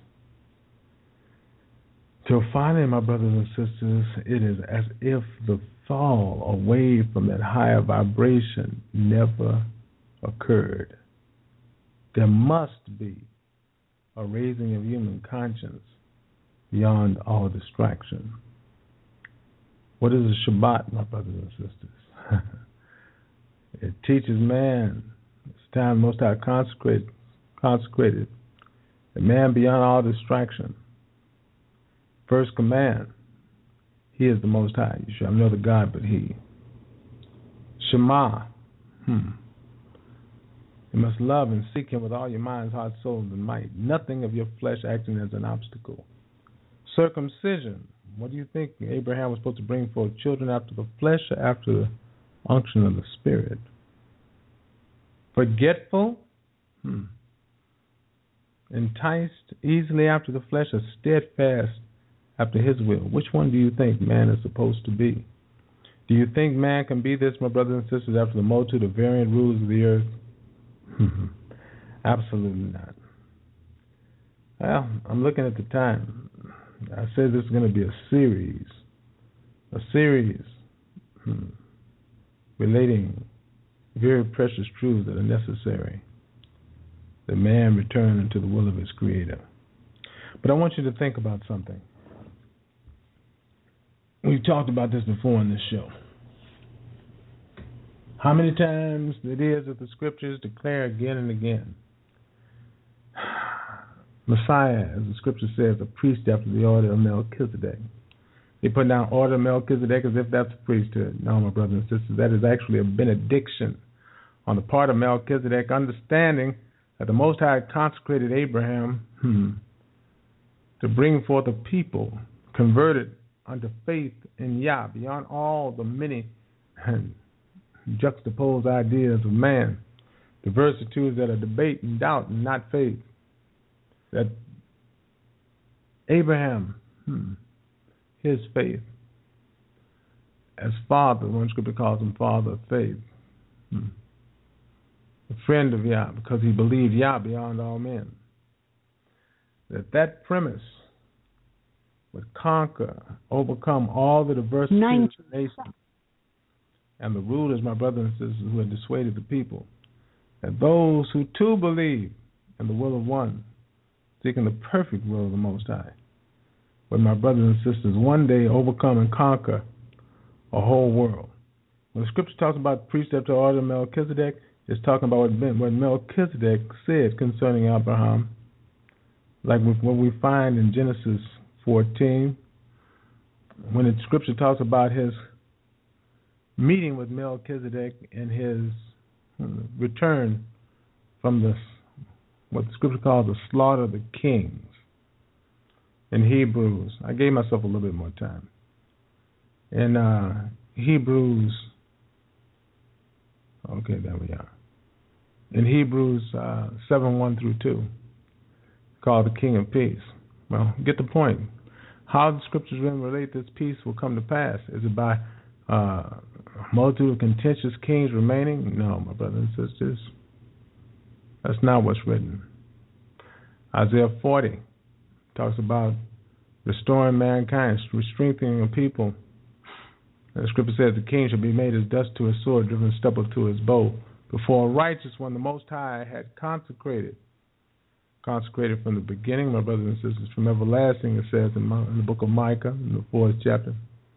So finally, my brothers and sisters, it is as if the fall away from that higher vibration never occurred. There must be a raising of human conscience beyond all distraction. What is a Shabbat, my brothers and sisters? It teaches man, it's time Most High consecrated, consecrated, a man beyond all distraction. First command, he is the Most High. You shall have no other God but he. Shema, hmm. You must love and seek him with all your mind, heart, soul, and might. Nothing of your flesh acting as an obstacle. Circumcision, what do you think Abraham was supposed to bring forth? Children after the flesh or after the unction of the Spirit? Forgetful, hmm. Enticed easily after the flesh or steadfast after his will? Which one do you think man is supposed to be? Do you think man can be this, my brothers and sisters, after the multitude of variant rulers of the earth? Absolutely not. Well, I'm looking at the time. I said this is going to be a series, a series hmm, relating very precious truths that are necessary that man return into the will of his Creator. But I want you to think about something. We've talked about this before in this show. How many times it is that the scriptures declare again and again, Messiah, as the scripture says, a priest after the order of Melchizedek. They put down order of Melchizedek as if that's a priesthood. No, my brothers and sisters, that is actually a benediction on the part of Melchizedek, understanding that the Most High consecrated Abraham hmm, to bring forth a people converted unto faith in Yah, beyond all the many juxtaposed ideas of man, the vicissitudes that are debate and doubt and not faith. That Abraham, hmm, his faith, as father, one scripture calls him father of faith, hmm, a friend of Yah, because he believed Yah beyond all men. That that premise would conquer, overcome all the diversity of the nation and the rulers, my brothers and sisters, who had dissuaded the people. That those who too believe in the will of one, seeking the perfect will of the Most High, would, my brothers and sisters, one day overcome and conquer a whole world. When the scripture talks about precept to order of Melchizedek, it's talking about what Melchizedek said concerning Abraham, like what we find in Genesis fourteen, when the scripture talks about his meeting with Melchizedek and his return from the what the scripture calls the slaughter of the kings in Hebrews. I gave myself a little bit more time. In uh, Hebrews, okay, there we are. In Hebrews uh, seven, one through two, called the King of Peace. Well, get the point. How the scriptures really relate this peace will come to pass. Is it by uh, a multitude of contentious kings remaining? No, my brothers and sisters. That's not what's written. Isaiah forty talks about restoring mankind, strengthening a people. And the scripture says the king shall be made as dust to his sword, driven stubble to his bow. Before a righteous one, the Most High had consecrated, consecrated from the beginning, my brothers and sisters, from everlasting, it says in, my, in the book of Micah, in the fourth chapter,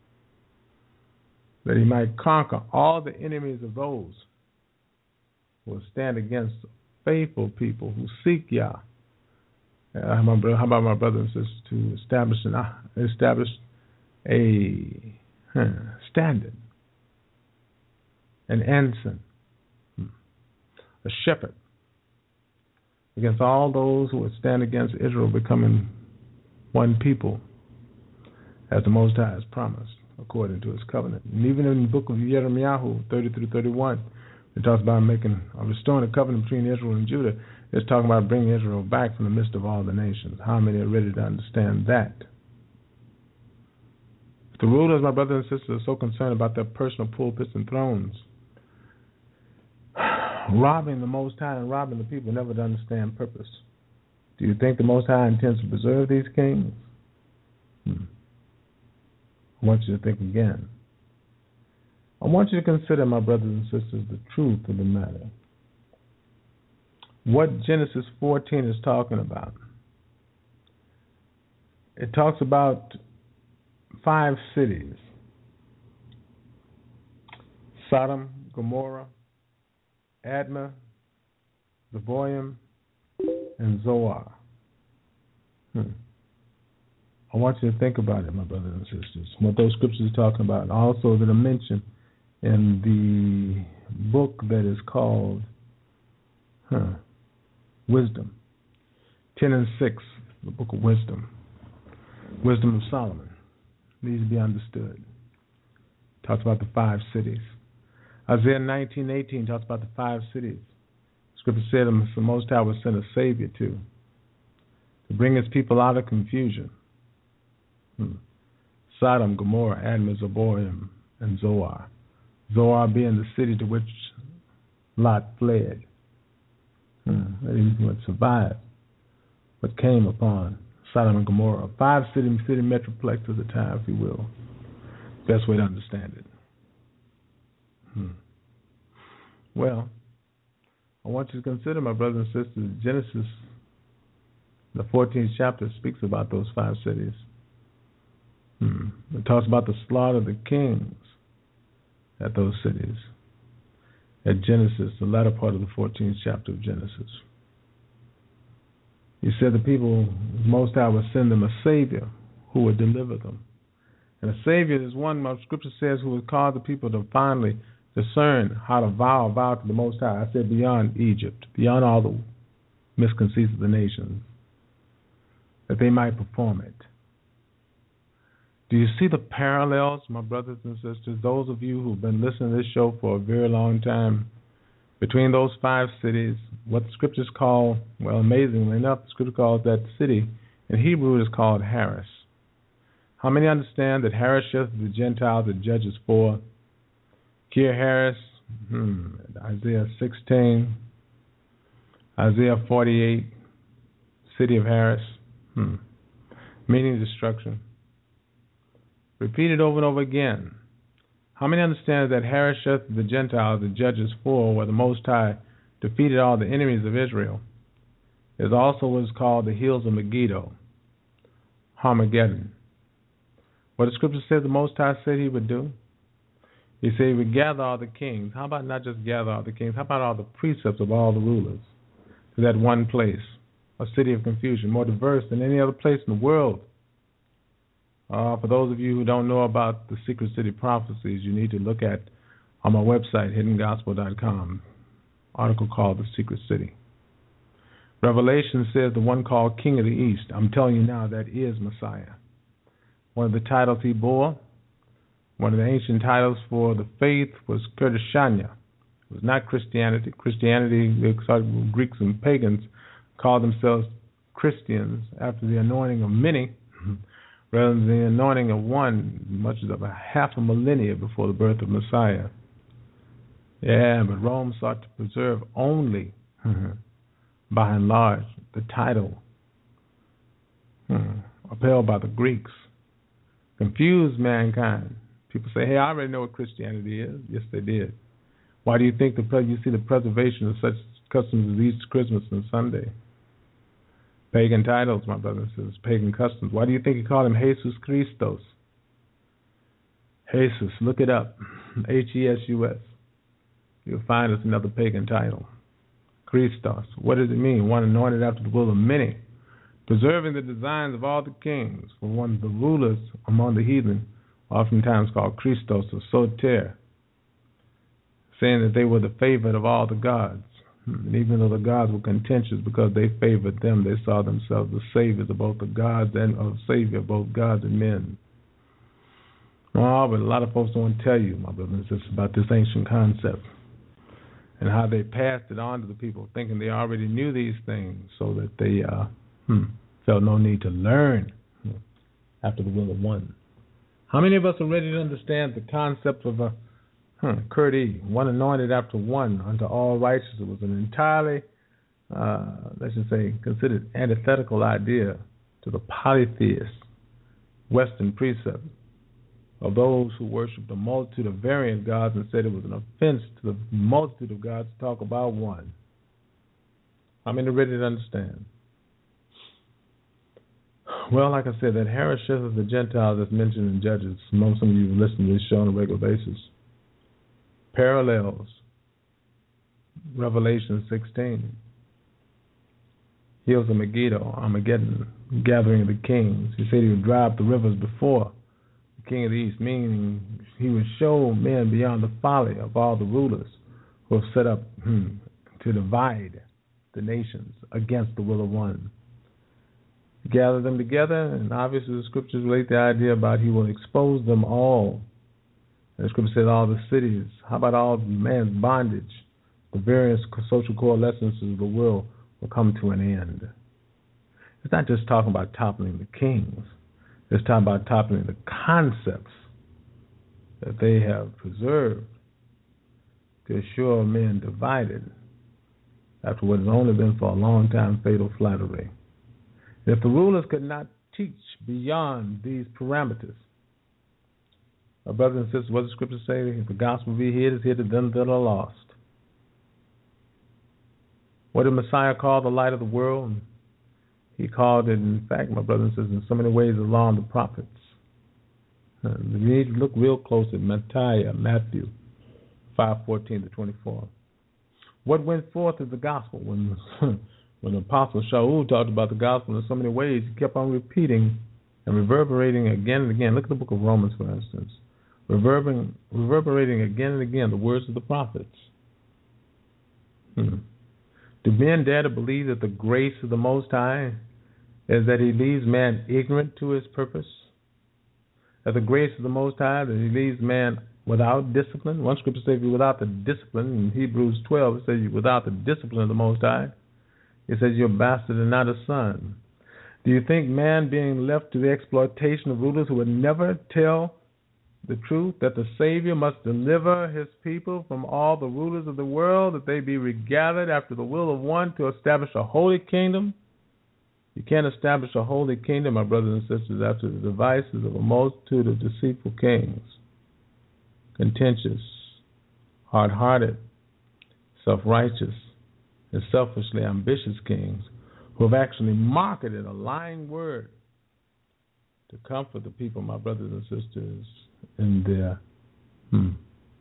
that he might conquer all the enemies of those who will stand against faithful people who seek Yah. Uh, how, my, how about my brothers and sisters to establish an, uh, establish a huh, standard, an ensign, a shepherd against all those who would stand against Israel becoming one people, as the Most High has promised, according to his covenant. And even in the book of Jeremiah, thirty through thirty-one, it talks about making, or restoring a covenant between Israel and Judah. It's talking about bringing Israel back from the midst of all the nations. How many are ready to understand that? If the rulers, my brothers and sisters, are so concerned about their personal pulpits and thrones, robbing the Most High and robbing the people, never to understand purpose. Do you think the Most High intends to preserve these kings? Hmm. I want you to think again. I want you to consider, my brothers and sisters, the truth of the matter. What Genesis fourteen is talking about. It talks about five cities: Sodom, Gomorrah, Admah, Zeboim, and Zoar. Hmm. I want you to think about it, my brothers and sisters, what those scriptures are talking about. Also, that are mentioned in the book that is called huh, Wisdom. Ten and six, the book of Wisdom. Wisdom of Solomon. Needs to be understood. Talks about the five cities. Isaiah nineteen eighteen talks about the five cities. Scripture said the Most High would send a Savior to, to bring his people out of confusion. Hmm. Sodom, Gomorrah, Admah, Zeboim, and Zoar. Zoar being the city to which Lot fled. Hmm. That he would survive what came upon Sodom and Gomorrah. Five city, city metroplexes at the time, if you will. Best way to understand it. Hmm. Well, I want you to consider, my brothers and sisters, Genesis, the fourteenth chapter, speaks about those five cities. Hmm. It talks about the slaughter of the kings at those cities. At Genesis, the latter part of the fourteenth chapter of Genesis. He said the people, Most High would send them a Savior who would deliver them. And a Savior is one, my scripture says, who would cause the people to finally discern how to vow a vow to the Most High. I said beyond Egypt, beyond all the misconceits of the nations, that they might perform it. Do you see the parallels, my brothers and sisters, those of you who've been listening to this show for a very long time, between those five cities, what the scriptures call, well, amazingly enough, the scripture calls that city, in Hebrew it is called Haris. How many understand that Harisheth, the Gentiles, that Judges four, Kir Haris, hmm, Isaiah sixteen, Isaiah forty-eight, city of Haris, hmm, meaning destruction. Repeat it over and over again. How many understand that Harisheth, the Gentiles, in Judges four, where the Most High defeated all the enemies of Israel, is also what is called the hills of Megiddo, Armageddon. What the scripture says the Most High said he would do? He said he would gather all the kings. How about not just gather all the kings? How about all the precepts of all the rulers to that one place, a city of confusion, more diverse than any other place in the world? Uh, for those of you who don't know about the Secret City prophecies, you need to look at on my website, hidden gospel dot com, article called The Secret City. Revelation says the one called King of the East. I'm telling you now, that is Messiah. One of the titles he bore, one of the ancient titles for the faith was Kurtishanya. It was not Christianity. Christianity, the Greeks and pagans called themselves Christians after the anointing of many, rather than the anointing of one, much as of a half a millennia before the birth of Messiah. Yeah, but Rome sought to preserve only, by and large, the title hmm, upheld by the Greeks. Confused mankind. People say, hey, I already know what Christianity is. Yes, they did. Why do you think the you see the preservation of such customs as Easter, Christmas, and Sunday? Pagan titles, my brothers and sisters, pagan customs. Why do you think he called him Jesus Christos? Jesus, look it up. H E S U S. You'll find it's another pagan title. Christos. What does it mean? One anointed after the will of many. Preserving the designs of all the kings. For one of the rulers among the heathen, oftentimes called Christos or Soter, saying that they were the favorite of all the gods. And even though the gods were contentious because they favored them, they saw themselves as saviors of both the gods and of savior of both gods and men. Oh, but a lot of folks don't want to tell you, my brothers and sisters, about this ancient concept and how they passed it on to the people, thinking they already knew these things, so that they uh, hmm, felt no need to learn after the will of one. How many of us are ready to understand the concept of a hmm, Kurt E, one anointed after one unto all righteousness? It was an entirely, uh, let's just say, considered antithetical idea to the polytheist Western precept of those who worshiped a multitude of variant gods and said it was an offense to the multitude of gods to talk about one. How many are ready to understand? Well, like I said, that heresies of the Gentiles that's mentioned in Judges, most of you listen to this show on a regular basis, parallels Revelation sixteen. Hills of Megiddo, Armageddon, gathering of the kings. He said he would drive the rivers before the king of the east, meaning he would show men beyond the folly of all the rulers who have set up hmm, to divide the nations against the will of one. Gather them together, and obviously the scriptures relate the idea about he will expose them all. And the scripture says all the cities. How about all man's bondage? The various social coalescences of the world will come to an end. It's not just talking about toppling the kings. It's talking about toppling the concepts that they have preserved to assure men divided after what has only been for a long time fatal flattery. If the rulers could not teach beyond these parameters, our brothers and sisters, what does the scripture say? If the gospel be hid, it's hid to them that are lost. What did Messiah call the light of the world? He called it, in fact, my brothers and sisters, in so many ways along the prophets. Uh, you need to look real close at Matthew, Matthew five fourteen to twenty-four. What went forth is the gospel. When when the apostle Shaul talked about the gospel in so many ways, he kept on repeating and reverberating again and again. Look at the book of Romans, for instance. Reverberating, reverberating again and again the words of the prophets. Hmm. Do men dare to believe that the grace of the Most High is that he leaves man ignorant to his purpose? That the grace of the Most High, that he leaves man without discipline? One scripture says you're without the discipline. In Hebrews twelve, it says you're without the discipline of the Most High. It says you're a bastard and not a son. Do you think man being left to the exploitation of rulers who would never tell the truth, that the Savior must deliver his people from all the rulers of the world, that they be regathered after the will of one to establish a holy kingdom? You can't establish a holy kingdom, my brothers and sisters, after the devices of a multitude of deceitful kings, contentious, hard-hearted, self-righteous, and selfishly ambitious kings who have actually marketed a lying word to comfort the people, my brothers and sisters, in their hmm,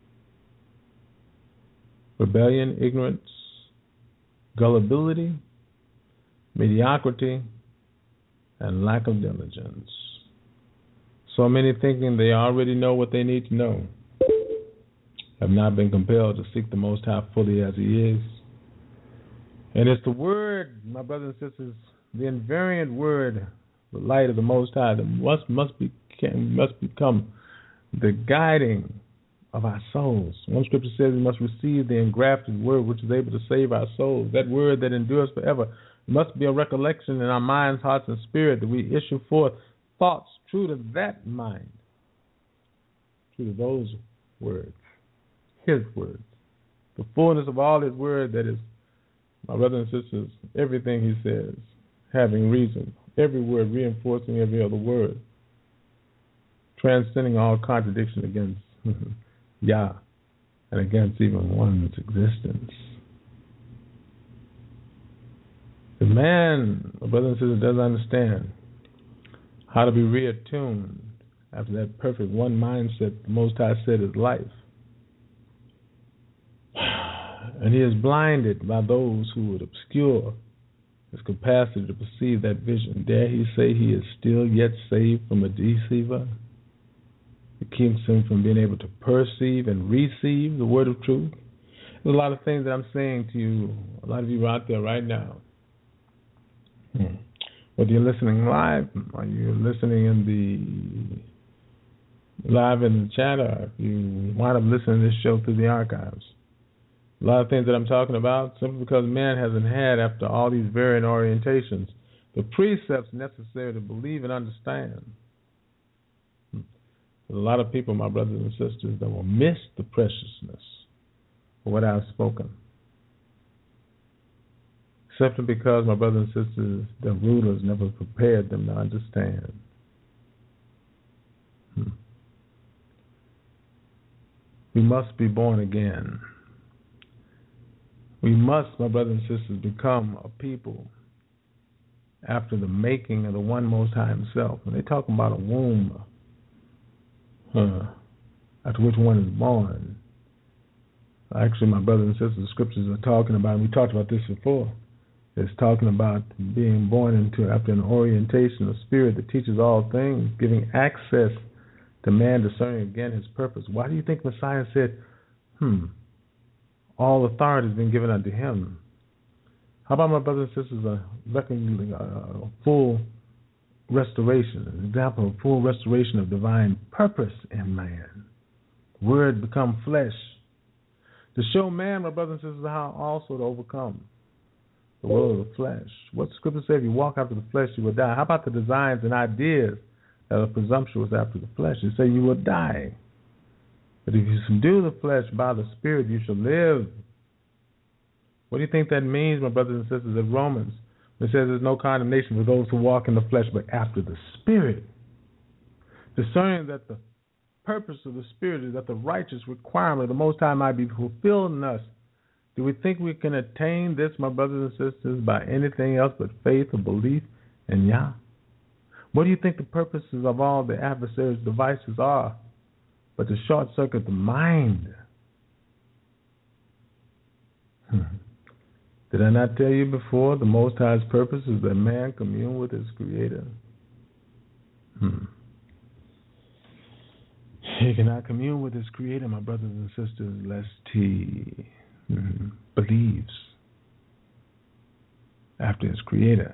rebellion, ignorance, gullibility, mediocrity, and lack of diligence. So many thinking they already know what they need to know have not been compelled to seek the Most High fully as he is. And it's the word, my brothers and sisters, the invariant word, the light of the Most High, that must must be must become the guiding of our souls. One scripture says we must receive the engrafted word which is able to save our souls. That word that endures forever must be a recollection in our minds, hearts, and spirit, that we issue forth thoughts true to that mind, true to those words, his words, the fullness of all his word, that is, my brothers and sisters, everything he says, having reason, every word reinforcing every other word, transcending all contradiction against Yah and against even one's existence. If man, my brother and sister, doesn't understand how to be reattuned after that perfect one mindset the Most High said is life, and he is blinded by those who would obscure his capacity to perceive that vision, dare he say he is still yet saved from a deceiver? It keeps him from being able to perceive and receive the word of truth. There's a lot of things that I'm saying to you, a lot of you out there right now. Hmm. Whether you're listening live, or you're listening in the live in the chat, or if you wind up listening to this show through the archives. A lot of things that I'm talking about, simply because man hasn't had, after all these varying orientations, the precepts necessary to believe and understand. There's a lot of people, my brothers and sisters, that will miss the preciousness of what I've spoken, simply because, my brothers and sisters, the rulers never prepared them to understand. Hmm. We must be born again. We must, my brothers and sisters, become a people after the making of the One Most High Himself. When they talk about a womb, uh, after which one is born, actually, my brothers and sisters, the scriptures are talking about, and we talked about this before, it's talking about being born into, after an orientation of spirit that teaches all things, giving access to man discerning again his purpose. Why do you think Messiah said, hmm, all authority has been given unto him? How about, my brothers and sisters, a, a full restoration, an example of full restoration of divine purpose in man? Word become flesh, to show man, my brothers and sisters, how also to overcome the world of the flesh. What the scripture says, if you walk after the flesh, you will die. How about the designs and ideas that are presumptuous after the flesh? You say you will die. But if you subdue the flesh by the Spirit, you shall live. What do you think that means, my brothers and sisters, in Romans? It says there's no condemnation for those who walk in the flesh, but after the Spirit. Discerning that the purpose of the Spirit is that the righteous requirement of the Most High might be fulfilled in us. Do we think we can attain this, my brothers and sisters, by anything else but faith or belief in Yah? What do you think the purposes of all the adversary's devices are but to short-circuit the mind? Hmm. Did I not tell you before, the Most High's purpose is that man commune with his Creator? Hmm. He cannot commune with his Creator, my brothers and sisters, lest he hmm, believes after his Creator.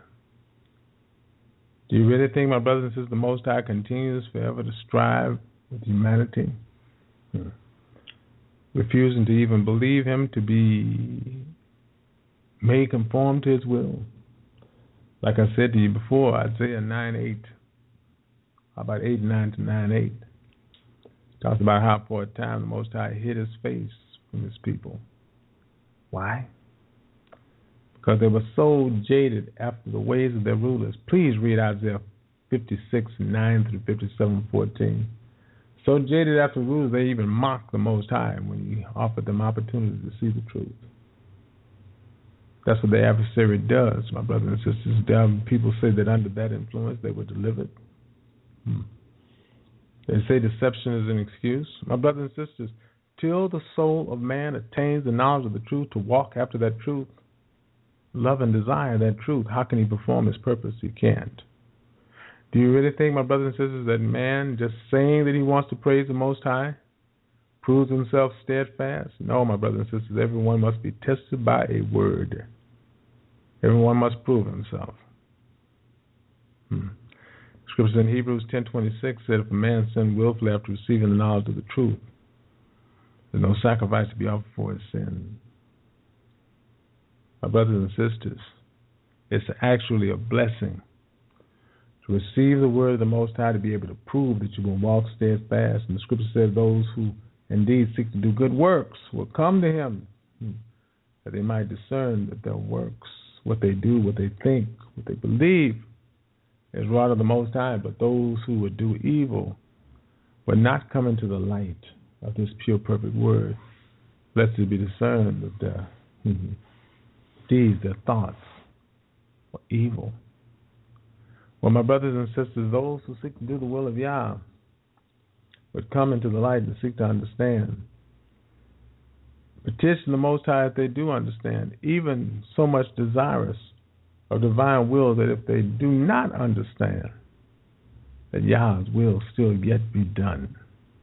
Do you really think, my brothers and sisters, the Most High continues forever to strive with humanity, hmm. refusing to even believe him to be made conform to his will? Like I said to you before, Isaiah nine eight, how about eight nine to nine eight, talks about how for a time the Most High hid his face from his people. Why? Because they were so jaded after the ways of their rulers. Please read Isaiah fifty-six nine through fifty-seven fourteen. So jaded after the rulers, they even mocked the Most High when he offered them opportunity to see the truth. That's what the adversary does, my brothers and sisters. There people say that under that influence they were delivered. Hmm. They say deception is an excuse. My brothers and sisters, till the soul of man attains the knowledge of the truth, to walk after that truth, love and desire that truth, how can he perform his purpose? He can't. Do you really think, my brothers and sisters, that man just saying that he wants to praise the Most High proves himself steadfast? No, my brothers and sisters, everyone must be tested by a word. Everyone must prove himself. Hmm. Scripture in Hebrews ten twenty-six said, if a man sin willfully after receiving the knowledge of the truth, there's no sacrifice to be offered for his sin. My brothers and sisters, it's actually a blessing to receive the word of the Most High, to be able to prove that you will walk steadfast. And the scripture says those who indeed seek to do good works will come to him, that they might discern that their works, what they do, what they think, what they believe, is wrought of the Most High. But those who would do evil will not come into the light of this pure, perfect word, lest it be discerned that their mm-hmm, deeds, their thoughts, or evil. Well, my brothers and sisters, those who seek to do the will of Yah would come into the light and seek to understand. Petition the Most High if they do understand, even so much desirous of divine will that if they do not understand, that Yah's will still yet be done.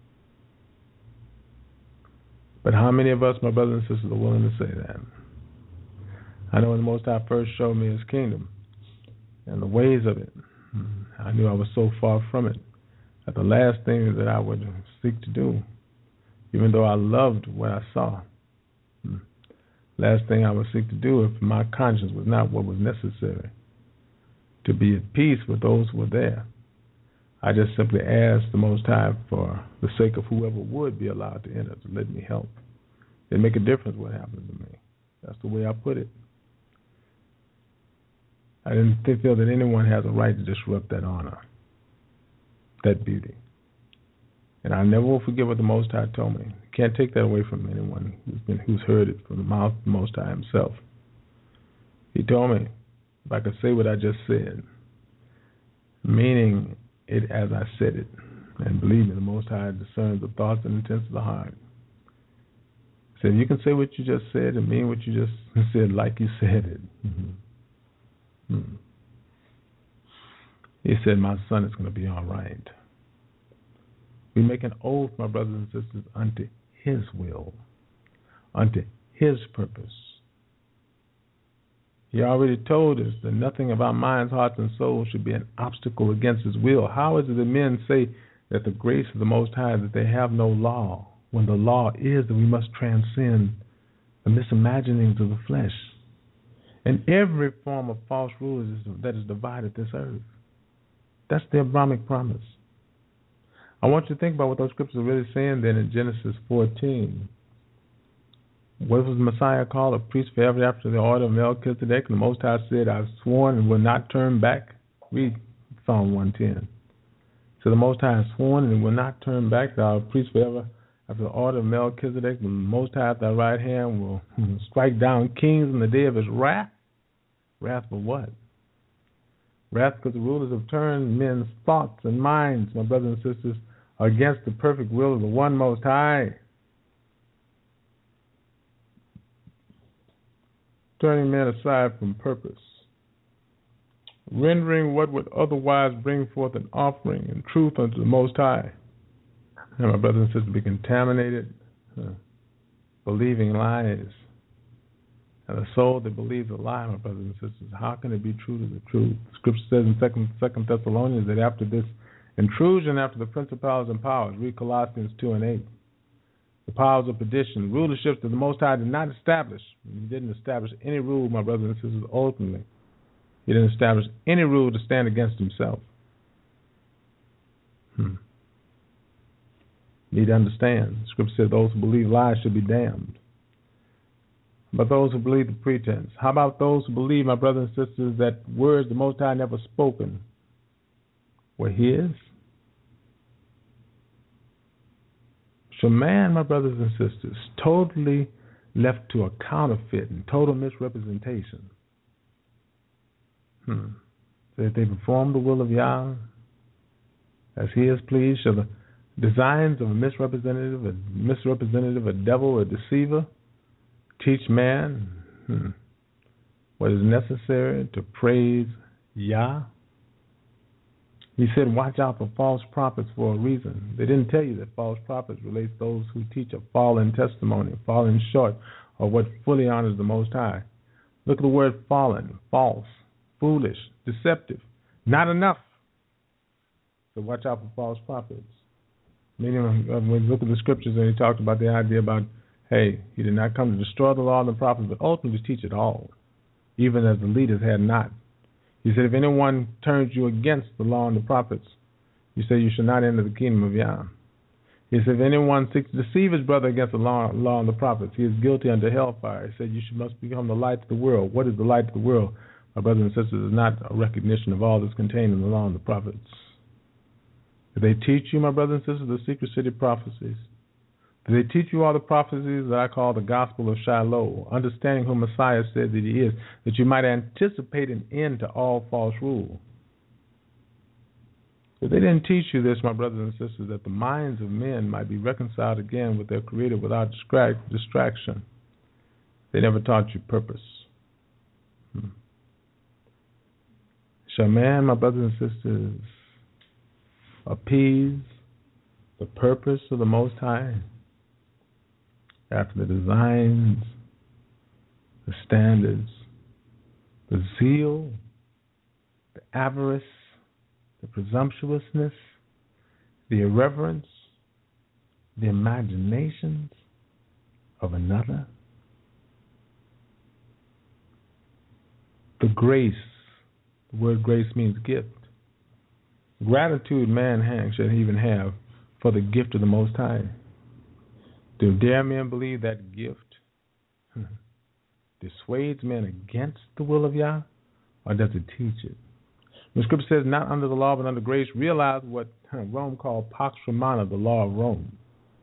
But how many of us, my brothers and sisters, are willing to say that? I know when the Most High first showed me His kingdom and the ways of it, I knew I was so far from it that the last thing that I would seek to do, even though I loved what I saw, last thing I would seek to do if my conscience was not what was necessary to be at peace with those who were there. I just simply asked the Most High for the sake of whoever would be allowed to enter to let me help. It'd make a difference what happens to me. That's the way I put it. I didn't feel that anyone has a right to disrupt that honor, that beauty. And I never will forget what the Most High told me. Can't take that away from anyone who's been who's heard it from the mouth of the Most High Himself. He told me if I could say what I just said, meaning it as I said it, and believe me, the Most High discerns the thoughts and intents of the heart. He said, you can say what you just said and mean what you just said like you said it. Mm-hmm. Hmm. He said, my son, it's going to be all right. We make an oath, my brothers and sisters, unto His will, unto His purpose. He already told us that nothing of our minds, hearts, and souls should be an obstacle against His will. How is it that men say that the grace of the Most High, that they have no law, when the law is that we must transcend the misimaginings of the flesh and every form of false rule that is divided this earth? That's the Abrahamic promise. I want you to think about what those scriptures are really saying then in Genesis fourteen. What was the Messiah called? A priest forever after the order of Melchizedek. And the Most High said, I've sworn and will not turn back. Read Psalm one ten. So the Most High has sworn and will not turn back. Thou art a priest forever after the order of Melchizedek. The Most High at thy right hand will strike down kings in the day of His wrath. Wrath for what? Wrath because the rulers have turned men's thoughts and minds, my brothers and sisters, against the perfect will of the one Most High. Turning men aside from purpose. Rendering what would otherwise bring forth an offering and truth unto the Most High. And my brothers and sisters, be contaminated, uh, believing lies. And the soul that believes a lie, my brothers and sisters, how can it be true to the truth? The scripture says in Second, Second Thessalonians that after this intrusion, after the principalities and powers, read Colossians two and eight, the powers of perdition, rulerships that the Most High did not establish. He didn't establish any rule, my brothers and sisters, ultimately. He didn't establish any rule to stand against Himself. Hmm. Need to understand. The scripture says those who believe lies should be damned. But those who believe the pretense. How about those who believe, my brothers and sisters, that words the Most High never spoken were His? So man, my brothers and sisters, totally left to a counterfeit and total misrepresentation. Hmm. So if they perform the will of Yah as He is pleased, shall the designs of a misrepresentative, a misrepresentative, a devil, a deceiver, teach man hmm, what is necessary to praise Yah? He said, watch out for false prophets for a reason. They didn't tell you that false prophets relate those who teach a fallen testimony, falling short of what fully honors the Most High. Look at the word fallen, false, foolish, deceptive. Not enough. So watch out for false prophets. Meaning, when we look at the scriptures and He talked about the idea about, hey, He did not come to destroy the law and the prophets, but ultimately to teach it all, even as the leaders had not. He said, if anyone turns you against the law and the prophets, you say you shall not enter the kingdom of Yah. He said, if anyone seeks to deceive his brother against the law, law and the prophets, he is guilty unto hellfire. He said, you should must become the light of the world. What is the light of the world? My brothers and sisters, is not a recognition of all that's contained in the law and the prophets. If they teach you, my brothers and sisters, the secret city prophecies, Do they teach you all the prophecies that I call the gospel of Shiloh, understanding who Messiah said that he is, that you might anticipate an end to all false rule? If they didn't teach you this, my brothers and sisters, that the minds of men might be reconciled again with their Creator without distract, distraction, they never taught you purpose. Hmm. Shall man, my brothers and sisters, appease the purpose of the Most High after the designs, the standards, the zeal, the avarice, the presumptuousness, the irreverence, the imaginations of another? The grace, the word grace means gift. Gratitude man has, should even have for the gift of the Most High. Do dare men believe that gift dissuades men against the will of Yah, or does it teach it? The scripture says, not under the law but under grace, realize what Rome called Pax Romana, the law of Rome.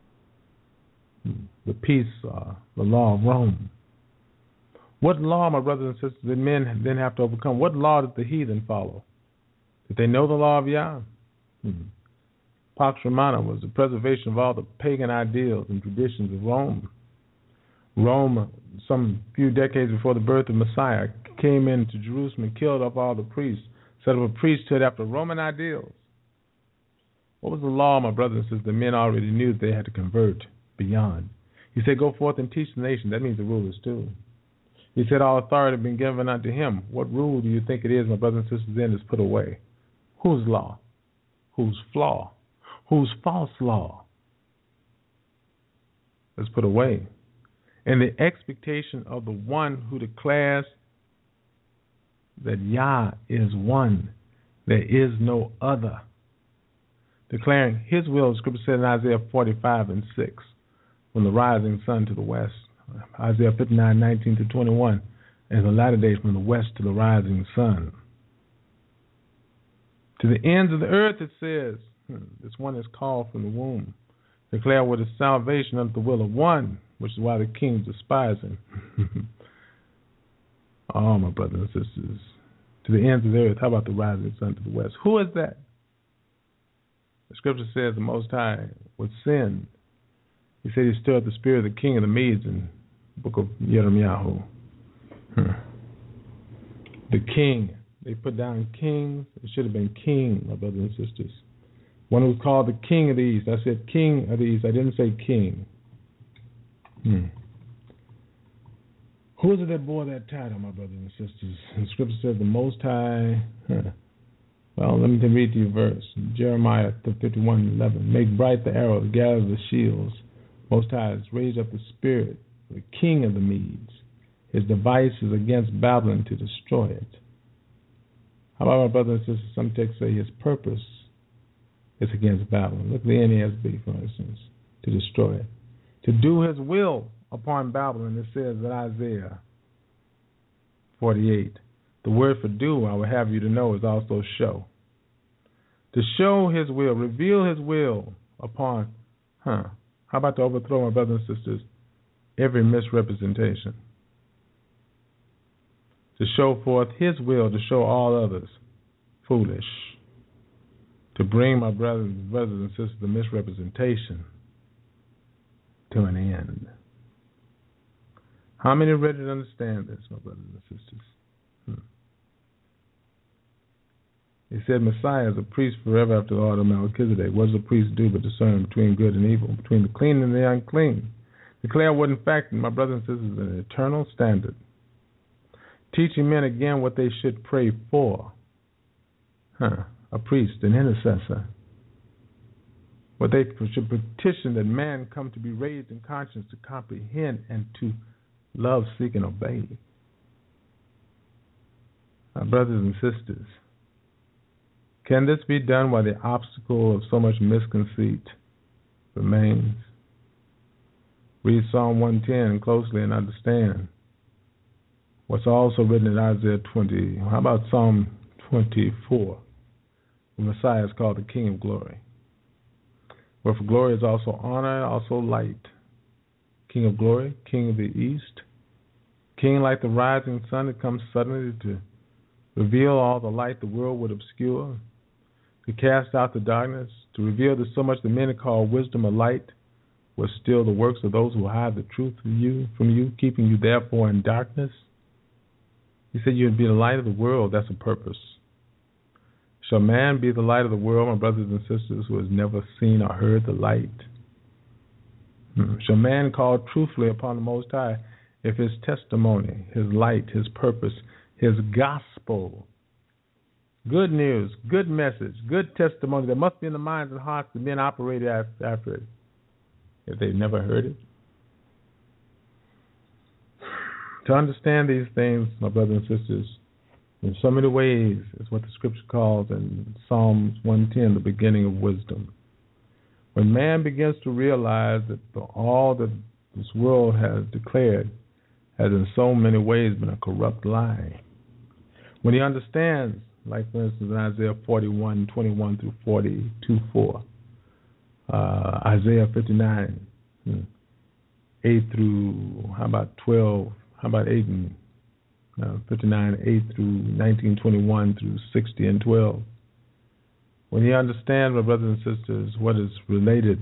The peace, uh, the law of Rome. What law, my brothers and sisters, did men then have to overcome? What law did the heathen follow? Did they know the law of Yah? Hmm. Pax Romana was the preservation of all the pagan ideals and traditions of Rome. Rome, some few decades before the birth of Messiah, came into Jerusalem and killed off all the priests, set up a priesthood after Roman ideals. What was the law, my brothers and sisters, the men already knew that they had to convert beyond? He said, go forth and teach the nation. That means the rulers too. He said, all authority had been given unto him. What rule do you think it is, my brothers and sisters, then is put away? Whose law? Whose flaw? Whose false law is put away? And the expectation of the one who declares that Yah is one, there is no other. Declaring his will, the scripture said in Isaiah forty-five and six, from the rising sun to the west. Isaiah fifty-nine, nineteen to twenty-one, and the latter days from the west to the rising sun. To the ends of the earth, it says, hmm, this one is called from the womb. Declare what is salvation unto the will of one, which is why the kings despise him. Oh, my brothers and sisters, to the ends of the earth, how about the rising sun to the west? Who is that? The scripture says the Most High would sin. He said he stirred the spirit of the king of the Medes in the book of Yirmiyahu. Hmm. The king. They put down kings. It should have been king, my brothers and sisters. One who was called the king of the east. I said king of the east. I didn't say king. Hmm. Who is it that bore that title, my brothers and sisters? And scripture says the Most High. Huh. Well, let me read you a verse. Jeremiah fifty-one eleven. Make bright the arrows, gather the shields. Most High has raised up the spirit, the king of the Medes. His device is against Babylon to destroy it. How about my brothers and sisters? Some texts say his purpose is against Babylon. Look at the N A S B, for instance, to destroy it. To do his will upon Babylon, it says in Isaiah forty-eight. The word for do, I will have you to know, is also show. To show his will, reveal his will upon, huh? How about to overthrow, my brothers and sisters, every misrepresentation? To show forth his will, to show all others foolish. To bring my brothers, brothers and sisters, the misrepresentation to an end. How many are ready to understand this, my brothers and sisters? Hmm. He said Messiah is a priest forever after the order of Melchizedek. What does a priest do but discern between good and evil, between the clean and the unclean? Declare what, in fact, my brothers and sisters, is an eternal standard. Teaching men again what they should pray for. Huh. A priest, an intercessor. What they should petition that man come to be raised in conscience, to comprehend, and to love, seek, and obey. My brothers and sisters, can this be done while the obstacle of so much misconceit remains? Read Psalm one ten closely and understand what's also written in Isaiah twenty. How about Psalm twenty-four? The Messiah is called the King of Glory. Where for glory is also honor, also light. King of glory, King of the east. King like the rising sun that comes suddenly to reveal all the light the world would obscure, to cast out the darkness, to reveal that so much the men call wisdom or light was still the works of those who hide the truth from you, from you, keeping you therefore in darkness. He said you would be the light of the world. That's a purpose. Shall man be the light of the world, my brothers and sisters, who has never seen or heard the light? Hmm. Shall man call truthfully upon the Most High if his testimony, his light, his purpose, his gospel, good news, good message, good testimony that must be in the minds and hearts of men operated after it, if they've never heard it? To understand these things, my brothers and sisters, in so many ways is what the scripture calls in Psalms one ten, the beginning of wisdom. When man begins to realize that the, all that this world has declared has in so many ways been a corrupt lie. When he understands, like for instance in Isaiah forty-one, twenty-one through forty-two, four, uh, Isaiah fifty-nine, eight through, how about twelve, how about eight and uh, fifty-nine, eight through nineteen, twenty-one through sixty and twelve. When you understand, my brothers and sisters, what is related,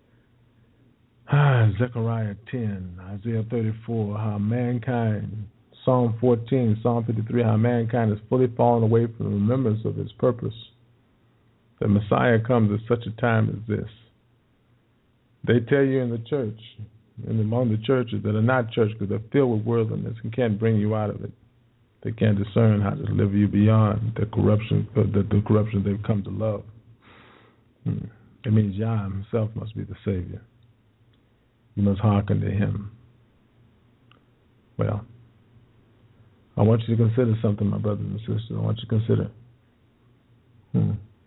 ah, Zechariah ten, Isaiah thirty-four, how mankind, Psalm fourteen, Psalm fifty-three, how mankind has fully fallen away from the remembrance of his purpose. The Messiah comes at such a time as this. They tell you in the church, and among the churches that are not church because they're filled with worldliness and can't bring you out of it. They can't discern how to deliver you beyond the corruption, the, the corruption they've come to love. Hmm. It means Yah himself must be the Savior. You must hearken to him. Well, I want you to consider something, my brothers and sisters. I want you to consider. Hmm.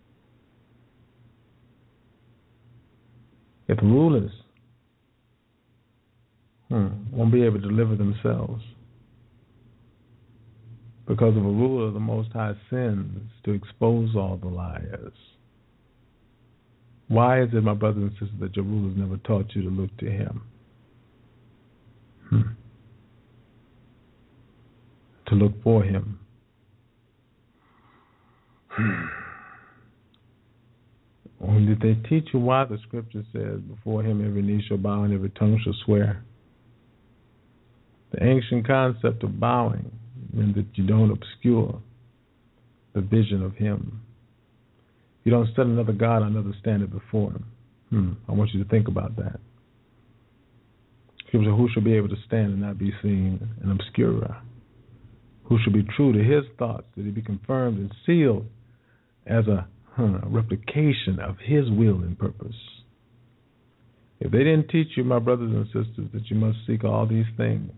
If the rulers hmm, won't be able to deliver themselves because of a ruler of the Most High sins to expose all the liars, why is it, my brothers and sisters, that your rulers never taught you to look to him? Hmm. To look for him. Hmm. When did they teach you why the scripture says, before him every knee shall bow and every tongue shall swear? The ancient concept of bowing means that you don't obscure the vision of him. You don't set another God or another standard before him. Hmm. I want you to think about that. Scripture, who shall be able to stand and not be seen in obscura? Who shall be true to his thoughts, that he be confirmed and sealed as a huh, replication of his will and purpose? If they didn't teach you, my brothers and sisters, that you must seek all these things,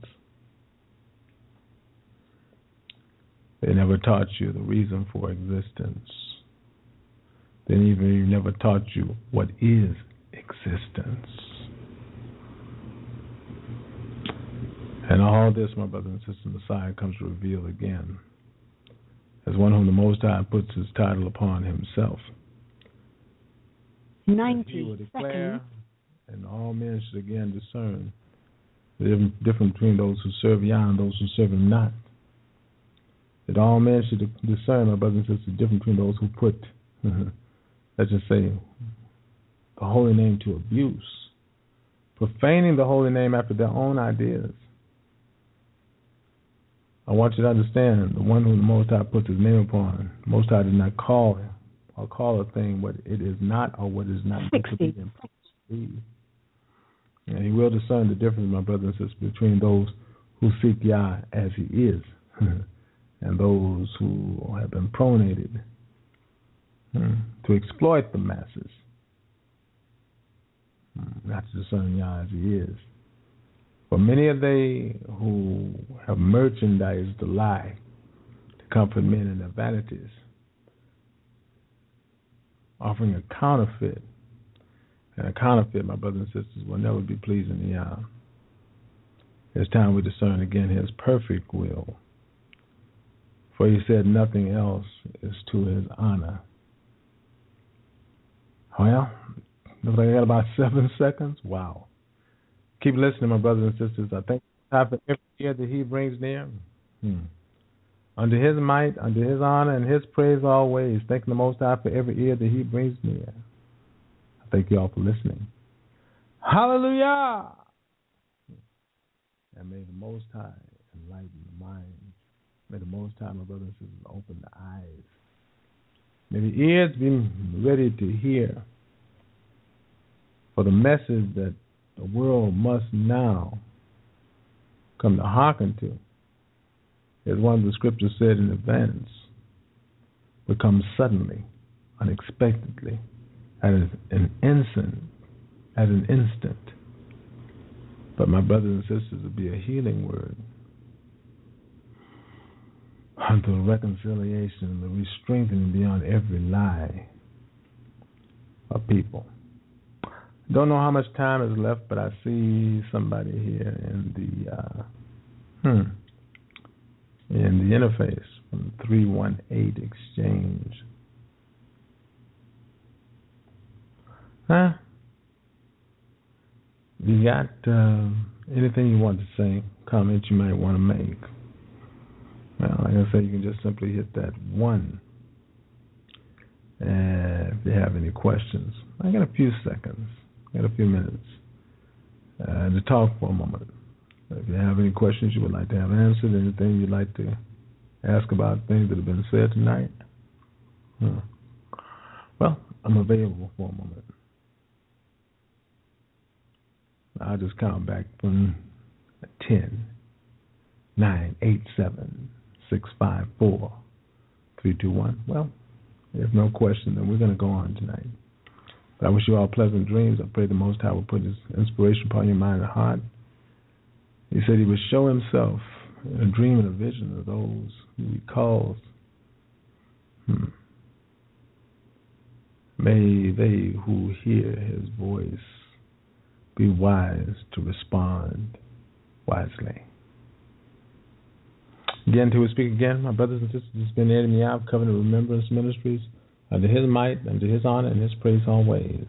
they never taught you the reason for existence. They even never taught you what is existence. And all this, my brothers and sisters, Messiah comes to reveal again as one whom the Most High puts his title upon himself. Ninety he will declare, seconds. and all men should again discern the difference between those who serve Yah and those who serve him not. That all men should discern, my brothers and sisters, the difference between those who put, let's just say, the holy name to abuse, profaning the holy name after their own ideas. I want you to understand, the one who the Most High puts his name upon, the Most High does not call him or call a thing what it is not or what is not meant to be and be. And he will discern the difference, my brothers and sisters, between those who seek Yah as he is and those who have been pronated to exploit the masses, not to discern Yah as he is. For many are they who have merchandised the lie to comfort men in their vanities, offering a counterfeit. And a counterfeit, my brothers and sisters, will never be pleasing to Yah. It's time we discern again his perfect will. For he said nothing else is to his honor. Well, Looks like I got about seven seconds. Wow. Keep listening, my brothers and sisters. I thank God for every year that He brings near. Hmm. Under His might, under His honor, and His praise always. Thank the Most High for every ear that He brings near. I thank you all for listening. Hallelujah! And may the Most High enlighten the mind. May the Most High, my brothers and sisters, open the eyes. May the ears be ready to hear for the message that the world must now come to hearken to. As one of the scriptures said in advance, will come suddenly, unexpectedly, at an instant, at an instant. But my brothers and sisters, will be a healing word unto the reconciliation, the re-strengthening beyond every lie of people. Don't know how much time is left, but I see somebody here in the uh, hmm, in the interface from three one eight Exchange. Huh? You got uh, anything you want to say, comment you might want to make? Well, like I said, you can just simply hit that one. And if you have any questions, I got a few seconds. Got a few minutes uh, to talk for a moment. If you have any questions you would like to have answered, anything you'd like to ask about things that have been said tonight, hmm. well, I'm available for a moment. I'll just count back from ten, nine, eight, seven, six, five, four, three, two, one. Well, if no question, then we're going to go on tonight. But I wish you all pleasant dreams. I pray the Most High will put His inspiration upon your mind and heart. He said He would show Himself in a dream and a vision of those who He calls. Hmm. May they who hear His voice be wise to respond wisely. Again, till we speak again, my brothers and sisters, it's been Eddie Meow, Covenant Remembrance Ministries, under His might, under His honor, and His praise always.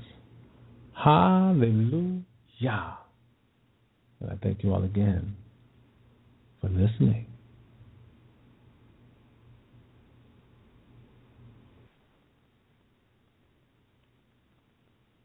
Hallelujah. And I thank you all again for listening.